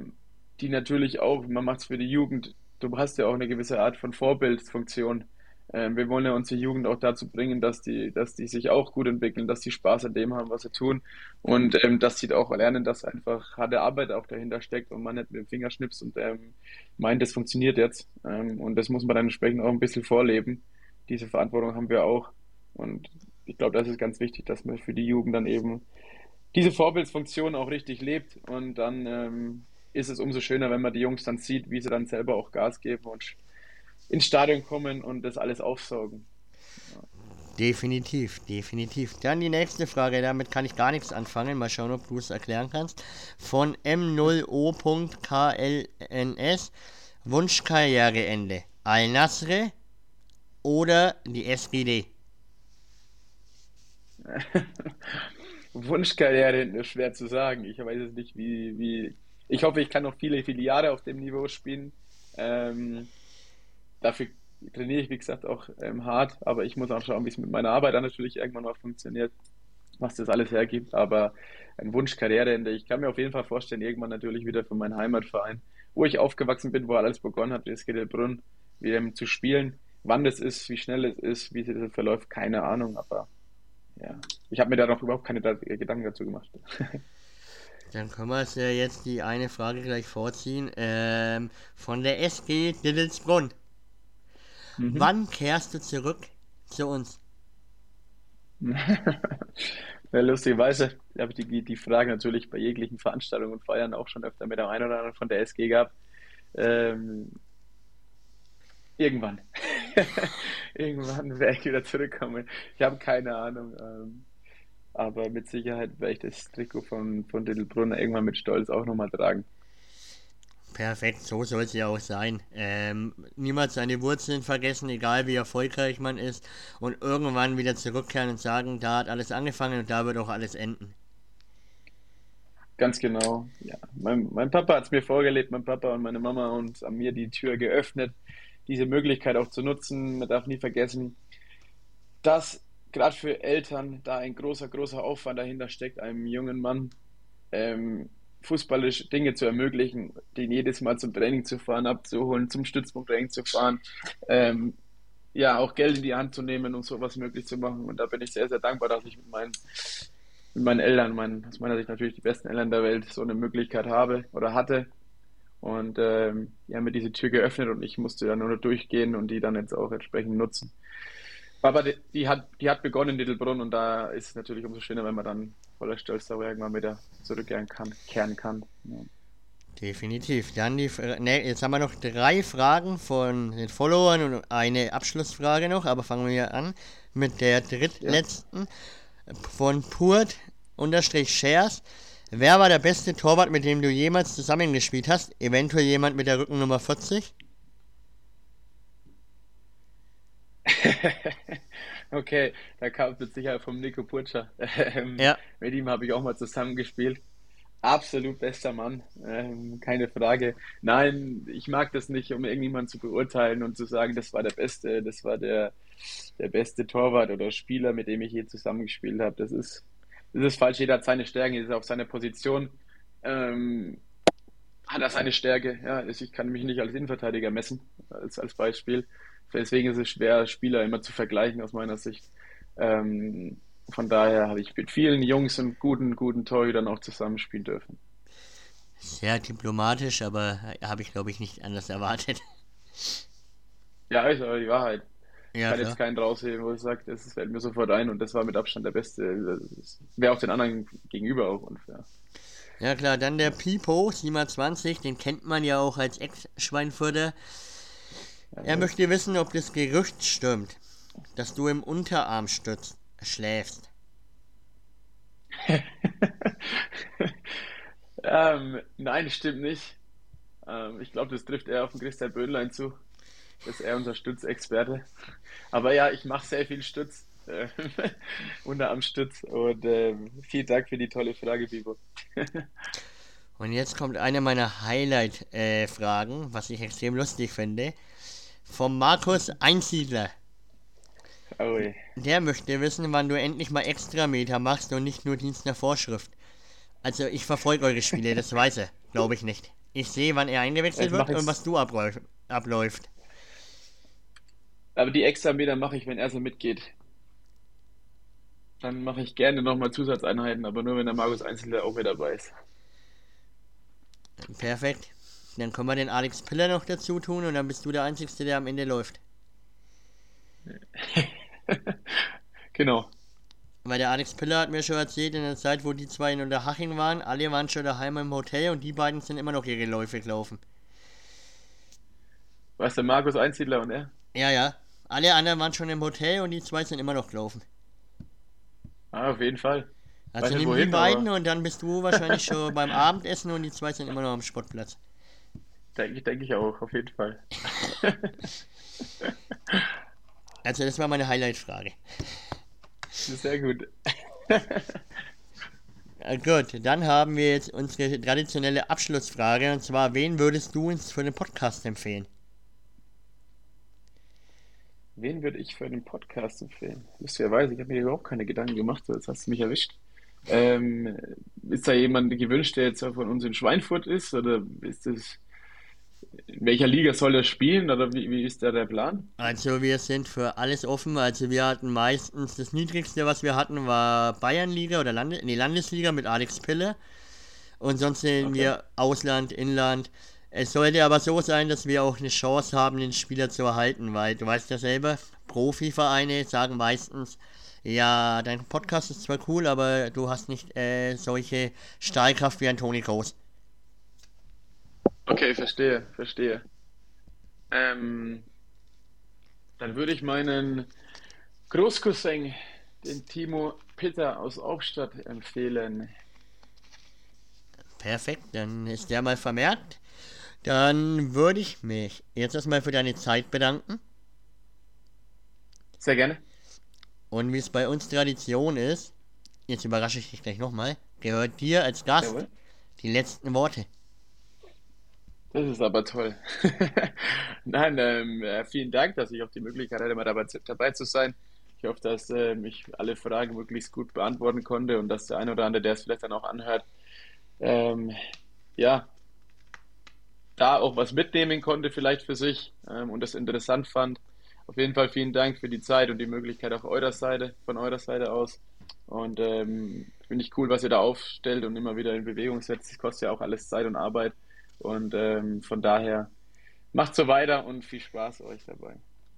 die natürlich auch, man macht es für die Jugend, du hast ja auch eine gewisse Art von Vorbildfunktion, Wir wollen ja unsere Jugend auch dazu bringen, dass die sich auch gut entwickeln, dass die Spaß an dem haben, was sie tun und dass sie da auch lernen, dass einfach harte Arbeit auch dahinter steckt und man nicht mit dem Finger schnippst und meint, das funktioniert jetzt. Und das muss man dann entsprechend auch ein bisschen vorleben. Diese Verantwortung haben wir auch. Und ich glaube, das ist ganz wichtig, dass man für die Jugend dann eben diese Vorbildsfunktion auch richtig lebt. Und dann ist es umso schöner, wenn man die Jungs dann sieht, wie sie dann selber auch Gas geben und ins Stadion kommen und das alles aufsaugen. Ja. Definitiv, definitiv. Dann die nächste Frage, damit kann ich gar nichts anfangen. Mal schauen, ob du es erklären kannst. Von M0O.KLNS. Wunschkarriereende. Al-Nassr oder die SGD? Wunschkarriere ist schwer zu sagen. Ich weiß es nicht, Ich hoffe, ich kann noch viele, viele Jahre auf dem Niveau spielen. Ähm, Dafür trainiere ich, wie gesagt, auch hart, aber ich muss auch schauen, wie es mit meiner Arbeit dann natürlich irgendwann mal funktioniert, was das alles hergibt. Aber ein Wunsch, Karriereende. Ich kann mir auf jeden Fall vorstellen, irgendwann natürlich wieder für meinen Heimatverein, wo ich aufgewachsen bin, wo alles begonnen hat, das Brunn, wieder zu spielen. Wann das ist, wie schnell es ist, wie sich das verläuft, keine Ahnung, aber ja, ich habe mir da noch überhaupt keine Gedanken dazu gemacht. Dann können wir es ja jetzt die eine Frage gleich vorziehen. Von der SG Diddelsbrunn. Mhm. Wann kehrst du zurück zu uns? Ja, lustigerweise habe ich die Frage natürlich bei jeglichen Veranstaltungen und Feiern auch schon öfter mit dem einen oder anderen von der SG gehabt. Ähm, Irgendwann. Irgendwann werde ich wieder zurückkommen. Ich habe keine Ahnung. Aber mit Sicherheit werde ich das Trikot von Dittelbrunn irgendwann mit Stolz auch nochmal tragen. Perfekt, so soll es ja auch sein. Niemals seine Wurzeln vergessen, egal wie erfolgreich man ist. Und irgendwann wieder zurückkehren und sagen, da hat alles angefangen und da wird auch alles enden. Ganz genau. Ja. Mein Papa hat es mir vorgelebt, mein Papa und meine Mama, und haben mir die Tür geöffnet, diese Möglichkeit auch zu nutzen. Man darf nie vergessen, dass gerade für Eltern da ein großer, großer Aufwand dahinter steckt, einem jungen Mann fußballisch Dinge zu ermöglichen, den jedes Mal zum Training zu fahren, abzuholen, zum Stützpunkttraining zu fahren, ähm, ja, auch Geld in die Hand zu nehmen, um sowas möglich zu machen. Und da bin ich sehr, sehr dankbar, dass ich mit meinen Eltern, aus meiner Sicht natürlich die besten Eltern der Welt, so eine Möglichkeit habe oder hatte. Und die haben mir diese Tür geöffnet und ich musste dann nur noch durchgehen und die dann jetzt auch entsprechend nutzen. Aber die hat begonnen in Dittelbrunn, und da ist es natürlich umso schöner, wenn man dann voller Stolz da irgendwann wieder zurückkehren kann, kehren kann. Ja. Definitiv. Dann jetzt haben wir noch 3 Fragen von den Followern und eine Abschlussfrage noch, aber fangen wir an mit der Ja. drittletzten von Purt-Shares. Wer war der beste Torwart, mit dem du jemals zusammengespielt hast? Eventuell jemand mit der Rückennummer 40? Okay, da kam es mit Sicherheit vom Nico Putscher. Ja, Mit ihm habe ich auch mal zusammengespielt. Absolut bester Mann, keine Frage. Nein, ich mag das nicht, um irgendjemanden zu beurteilen und zu sagen, das war der Beste, das war der beste Torwart oder Spieler, mit dem ich je zusammengespielt habe. Das ist falsch. Jeder hat seine Stärken, jeder ist auf seiner Position. Ähm, Hat er seine Stärke. Ja, ich kann mich nicht als Innenverteidiger messen, als Beispiel. Deswegen ist es schwer, Spieler immer zu vergleichen aus meiner Sicht. Ähm, von daher habe ich mit vielen Jungs und guten Torhütern auch zusammenspielen dürfen. sehr diplomatisch, aber habe ich glaube ich nicht anders erwartet. Ja, ist aber die Wahrheit. Ich Ja, kann jetzt klar. keinen rausheben, wo ich sage, das fällt mir sofort ein, und das war mit Abstand der Beste. Das wäre auch den anderen gegenüber auch unfair. Ja klar, dann der Pipo 27, den kennt man ja auch als Ex-Schweinfurter. Er Jawohl. möchte wissen, ob das Gerücht stimmt, dass du im Unterarmstütz schläfst. Nein, stimmt nicht. Ich glaube, das trifft eher auf den Christian Böhnlein zu. Das ist eher unser Stützexperte. Aber ja, ich mache sehr viel Stütz. Unter am Stütz. Und vielen Dank für die tolle Frage, Bibo. Und jetzt kommt eine meiner Highlight-Fragen, was ich extrem lustig finde, vom Markus Einsiedler. Oh je. Der möchte wissen, wann du endlich mal Extrameter machst und nicht nur Dienst nach Vorschrift. Also ich verfolge eure Spiele, das weiß er, glaube ich nicht. Ich sehe, wann er eingewechselt Ich wird mache und was jetzt du abläuft. Aber die extra Meter mache ich, wenn er so mitgeht. Dann mache ich gerne nochmal Zusatzeinheiten, aber nur wenn der Markus Einzelner auch mit dabei ist. Perfekt. Dann können wir den Alex Piller noch dazu tun und dann bist du der Einzige, der am Ende läuft. Genau. Weil der Alex Piller hat mir schon erzählt, in der Zeit, wo die zwei in Unterhaching waren, alle waren schon daheim im Hotel und die beiden sind immer noch ihre Läufe gelaufen. Was, der Markus Einsiedler und er? Ja. Alle anderen waren schon im Hotel und die zwei sind immer noch gelaufen. Ah, auf jeden Fall. Also Weiß nicht nimm die wohin, beiden aber und dann bist du wahrscheinlich schon beim Abendessen und die zwei sind immer noch am Sportplatz. denke ich auch, auf jeden Fall. Also das war meine Highlight-Frage. Sehr gut. Gut, dann haben wir jetzt unsere traditionelle Abschlussfrage und zwar, wen würdest du uns für den Podcast empfehlen? Wen würde ich für einen Podcast empfehlen? Lustigerweise, ich habe mir überhaupt keine Gedanken gemacht, so jetzt hast du mich erwischt. Ist da jemand gewünscht, der jetzt von uns in Schweinfurt ist? Oder ist das, in welcher Liga soll er spielen? Oder wie ist da der Plan? Also wir sind für alles offen, also wir hatten meistens, das niedrigste, was wir hatten, war Bayernliga oder Landesliga mit Alex Pille und sonst sehen Okay. wir Ausland, Inland. Es sollte aber so sein, dass wir auch eine Chance haben, den Spieler zu erhalten, weil du weißt ja selber, Profivereine sagen meistens, ja, dein Podcast ist zwar cool, aber du hast nicht solche Stahlkraft wie ein Toni Kroos. Okay, verstehe. Dann würde ich meinen Großcousin, den Timo Pitter aus Aufstadt, empfehlen. Perfekt, dann ist der mal vermerkt. Dann würde ich mich jetzt erstmal für deine Zeit bedanken. Sehr gerne. Und wie es bei uns Tradition ist, jetzt überrasche ich dich gleich nochmal, gehört dir als Gast Jawohl. die letzten Worte. Das ist aber toll. Nein, vielen Dank, dass ich auch die Möglichkeit hatte, mal dabei zu sein. Ich hoffe, dass ich alle Fragen möglichst gut beantworten konnte und dass der eine oder andere, der es vielleicht dann auch anhört, ja, da auch was mitnehmen konnte, vielleicht für sich und das interessant fand. Auf jeden Fall vielen Dank für die Zeit und die Möglichkeit auch von eurer Seite aus. Und finde ich cool, was ihr da aufstellt und immer wieder in Bewegung setzt. Das kostet ja auch alles Zeit und Arbeit. Und von daher macht so weiter und viel Spaß euch dabei.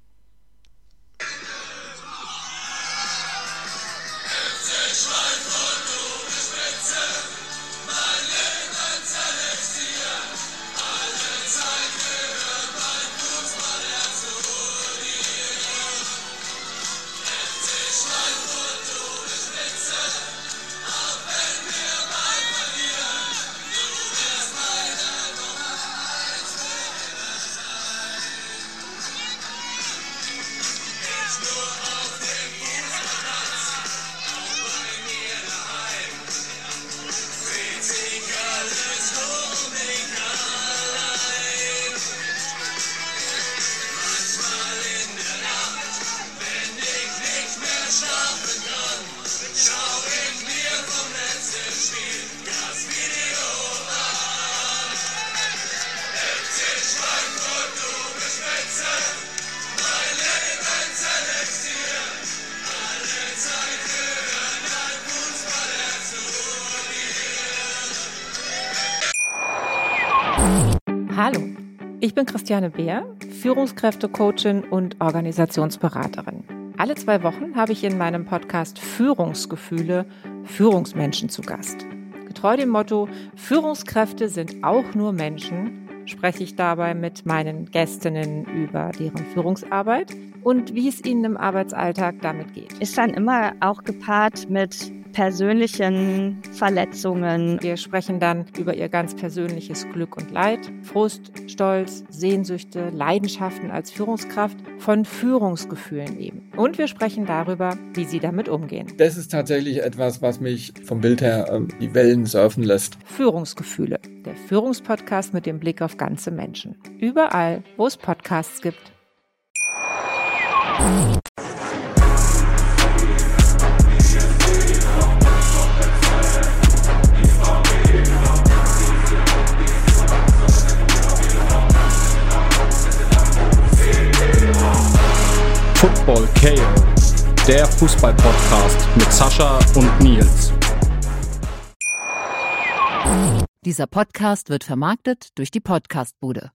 Hallo, ich bin Christiane Beer, Führungskräftecoachin und Organisationsberaterin. Alle 2 Wochen habe ich in meinem Podcast Führungsgefühle Führungsmenschen zu Gast. Getreu dem Motto, Führungskräfte sind auch nur Menschen, spreche ich dabei mit meinen Gästinnen über deren Führungsarbeit und wie es ihnen im Arbeitsalltag damit geht. Ist dann immer auch gepaart mit persönlichen Verletzungen. Wir sprechen dann über ihr ganz persönliches Glück und Leid, Frust, Stolz, Sehnsüchte, Leidenschaften als Führungskraft, von Führungsgefühlen eben. Und wir sprechen darüber, wie sie damit umgehen. Das ist tatsächlich etwas, was mich vom Bild her die Wellen surfen lässt. Führungsgefühle, der Führungspodcast mit dem Blick auf ganze Menschen. Überall, wo es Podcasts gibt. Football KO, der Fußball-Podcast mit Sascha und Nils. Dieser Podcast wird vermarktet durch die Podcast-Bude.